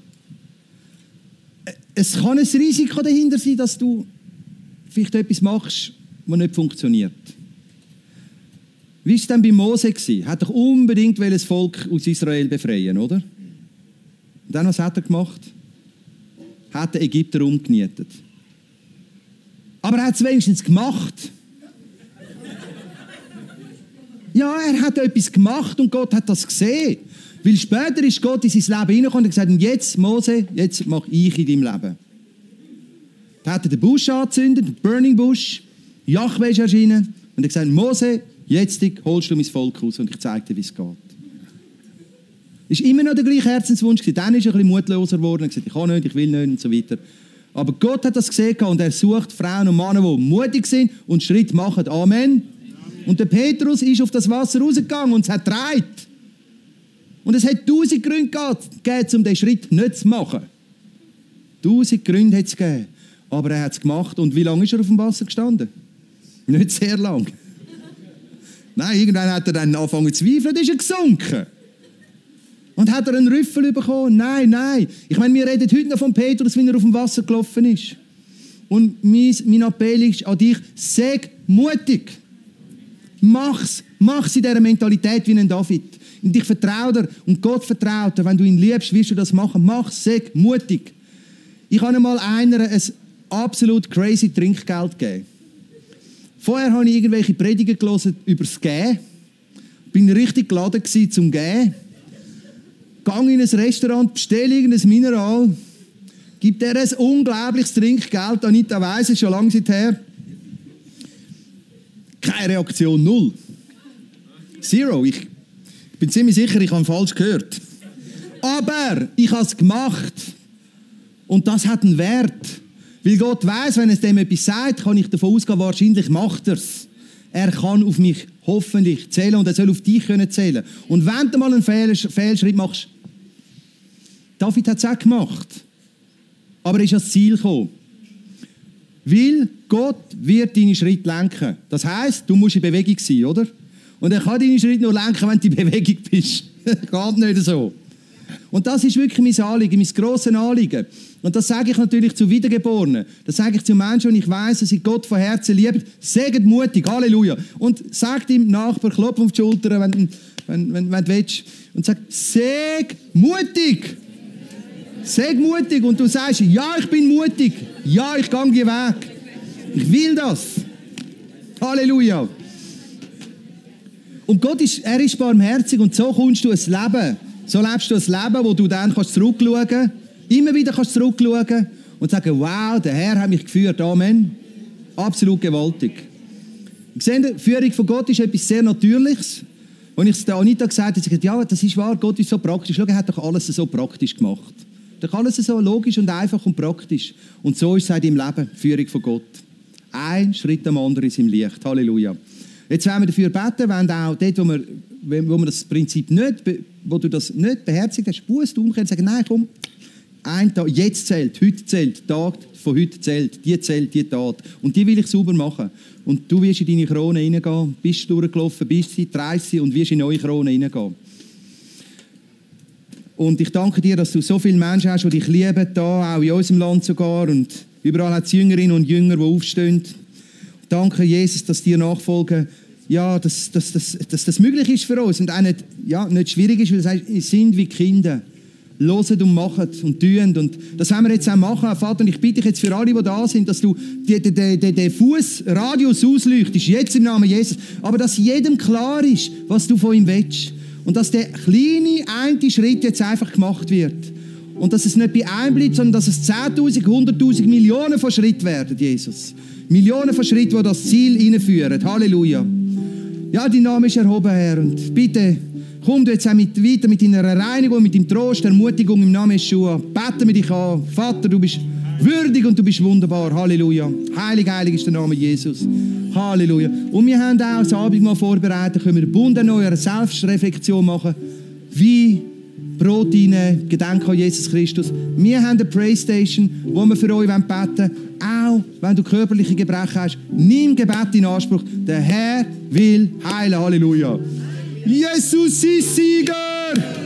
Es kann ein Risiko dahinter sein, dass du vielleicht etwas machst, das nicht funktioniert. Wie war es denn bei Mose? Er hat doch unbedingt das Volk aus Israel befreien, oder? Und dann, was hat er gemacht? Er hat den Ägypter umgenietet. Aber er hat es wenigstens gemacht. Ja, er hat etwas gemacht und Gott hat das gesehen. Weil später ist Gott in sein Leben hineingekommen und gesagt, jetzt, Mose, jetzt mache ich in deinem Leben. Da hat er den Busch angezündet, den Burning Bush. Jahwe ist erschienen und er hat gesagt, Mose, jetzt holst du mein Volk raus und ich zeige dir, wie es geht. Es war immer noch der gleiche Herzenswunsch. Dann ist er ein bisschen mutloser geworden und gesagt, ich kann nicht, ich will nicht und so weiter. Aber Gott hat das gesehen und er sucht Frauen und Männer, die mutig sind und Schritt machen. Amen. Und der Petrus ist auf das Wasser rausgegangen und es hat getragen. Und es hat tausend Gründe gegeben, um diesen Schritt nicht zu machen. Tausend Gründe hat es gegeben. Aber er hat es gemacht. Und wie lange ist er auf dem Wasser gestanden? Nicht sehr lang. Nein, irgendwann hat er dann angefangen zu zweifeln, dann ist er gesunken. Und hat er einen Rüffel bekommen? Nein, nein. Ich meine, wir reden heute noch von Petrus, wie er auf dem Wasser gelaufen ist. Und mein, mein Appell ist an dich, sei mutig. Mach's. Mach's in dieser Mentalität wie ein David. Und ich vertraue dir und Gott vertraut dir. Wenn du ihn liebst, wirst du das machen. Mach's, sei mutig. Ich habe einmal einer ein absolut crazy Trinkgeld gegeben. Vorher habe ich irgendwelche Prediger gelesen über das Gehen. Bin richtig geladen zum Gehen. Gehe in ein Restaurant, bestelle irgendein Mineral, gebe dir ein unglaubliches Trinkgeld. Anita weiss es schon lange seither. Keine Reaktion, null. Zero. Ich bin ziemlich sicher, ich habe falsch gehört. Aber ich habe es gemacht. Und das hat einen Wert. Weil Gott weiss, wenn es dem etwas sagt, kann ich davon ausgehen, wahrscheinlich macht er es. Er kann auf mich hoffentlich zählen und er soll auf dich können zählen. Und wenn du mal einen Fehl- Fehlschritt machst, David hat es auch gemacht, aber er ist ans Ziel gekommen. Weil Gott wird deine Schritte lenken. Das heisst, du musst in Bewegung sein, oder? Und er kann deine Schritte nur lenken, wenn du in Bewegung bist. Geht nicht so. Und das ist wirklich mein Anliegen, mein grosses Anliegen. Und das sage ich natürlich zu Wiedergeborenen. Das sage ich zu Menschen, die ich weiss, dass sie Gott von Herzen lieben. Seget mutig, Halleluja. Und sagt dem Nachbar, klopf auf die Schulter, wenn, wenn, wenn, wenn du willst. Und sag, seg mutig. Seg mutig. Und du sagst, ja, ich bin mutig. Ja, ich gehe den Weg. Ich will das. Halleluja. Und Gott ist, er ist barmherzig und so kommst du ins Leben. So lebst du ein Leben, wo du dann kannst zurückschauen kannst, immer wieder kannst zurückschauen und sagen, wow, der Herr hat mich geführt, Amen. Absolut gewaltig. Ich sehe, die Führung von Gott ist etwas sehr Natürliches. Als ich es der Anita gesagt habe, sie gesagt, ja, das ist wahr, Gott ist so praktisch. Schau, er hat doch alles so praktisch gemacht. Doch alles so logisch und einfach und praktisch. Und so ist es auch im Leben, die Führung von Gott. Ein Schritt am anderen ist im Licht. Halleluja. Jetzt wollen wir dafür beten, wenn auch dort, wo wir, wo wir das Prinzip nicht, wo du das nicht beherzigt hast, Buße umkehren und sagen, nein, komm, ein Tag, jetzt zählt, heute zählt, Tag von heute zählt, die zählt, die Tat. Und die will ich sauber machen. Und du wirst in deine Krone reingehen, bist durchgelaufen, bist sie, dreist sie und wirst in neue Krone reingehen. Und ich danke dir, dass du so viele Menschen hast, die dich lieben, da, auch in unserem Land sogar. Und überall hat es Jüngerinnen und Jünger, die aufstehen. Danke, Jesus, dass dir nachfolgen, ja, dass, dass, dass, dass das möglich ist für uns und auch nicht, ja, nicht schwierig ist, weil du sagst, wir sind wie Kinder. Hören und machen und tun. Und das haben wir jetzt auch machen. Vater, und ich bitte dich jetzt für alle, die da sind, dass du den, den, den, den Fußradius ausleuchtest, jetzt im Namen Jesus, aber dass jedem klar ist, was du von ihm willst. Und dass der kleine, eine Schritt jetzt einfach gemacht wird. Und dass es nicht bei einem bleibt, sondern dass es zehntausend, hunderttausend, Millionen von Schritten werden, Jesus. Millionen von Schritten, die das Ziel hineinführen. Halleluja. Ja, dein Name ist erhoben, Herr. Und bitte, komm du jetzt auch mit, weiter mit deiner Reinigung, mit deinem Trost, Ermutigung im Namen Jeschua. Beten wir dich an. Vater, du bist würdig und du bist wunderbar. Halleluja. Heilig, heilig ist der Name Jesus. Halleluja. Und wir haben auch das Abendmahl vorbereitet, können wir Bund erneuern, Selbstreflexion machen. Wie Brot rein, Gedenken an Jesus Christus. Wir haben eine Praystation, wo wir für euch beten wollen. Auch wenn du körperliche Gebrechen hast, nimm Gebet in Anspruch. Der Herr will heilen. Halleluja. Jesus ist Sieger!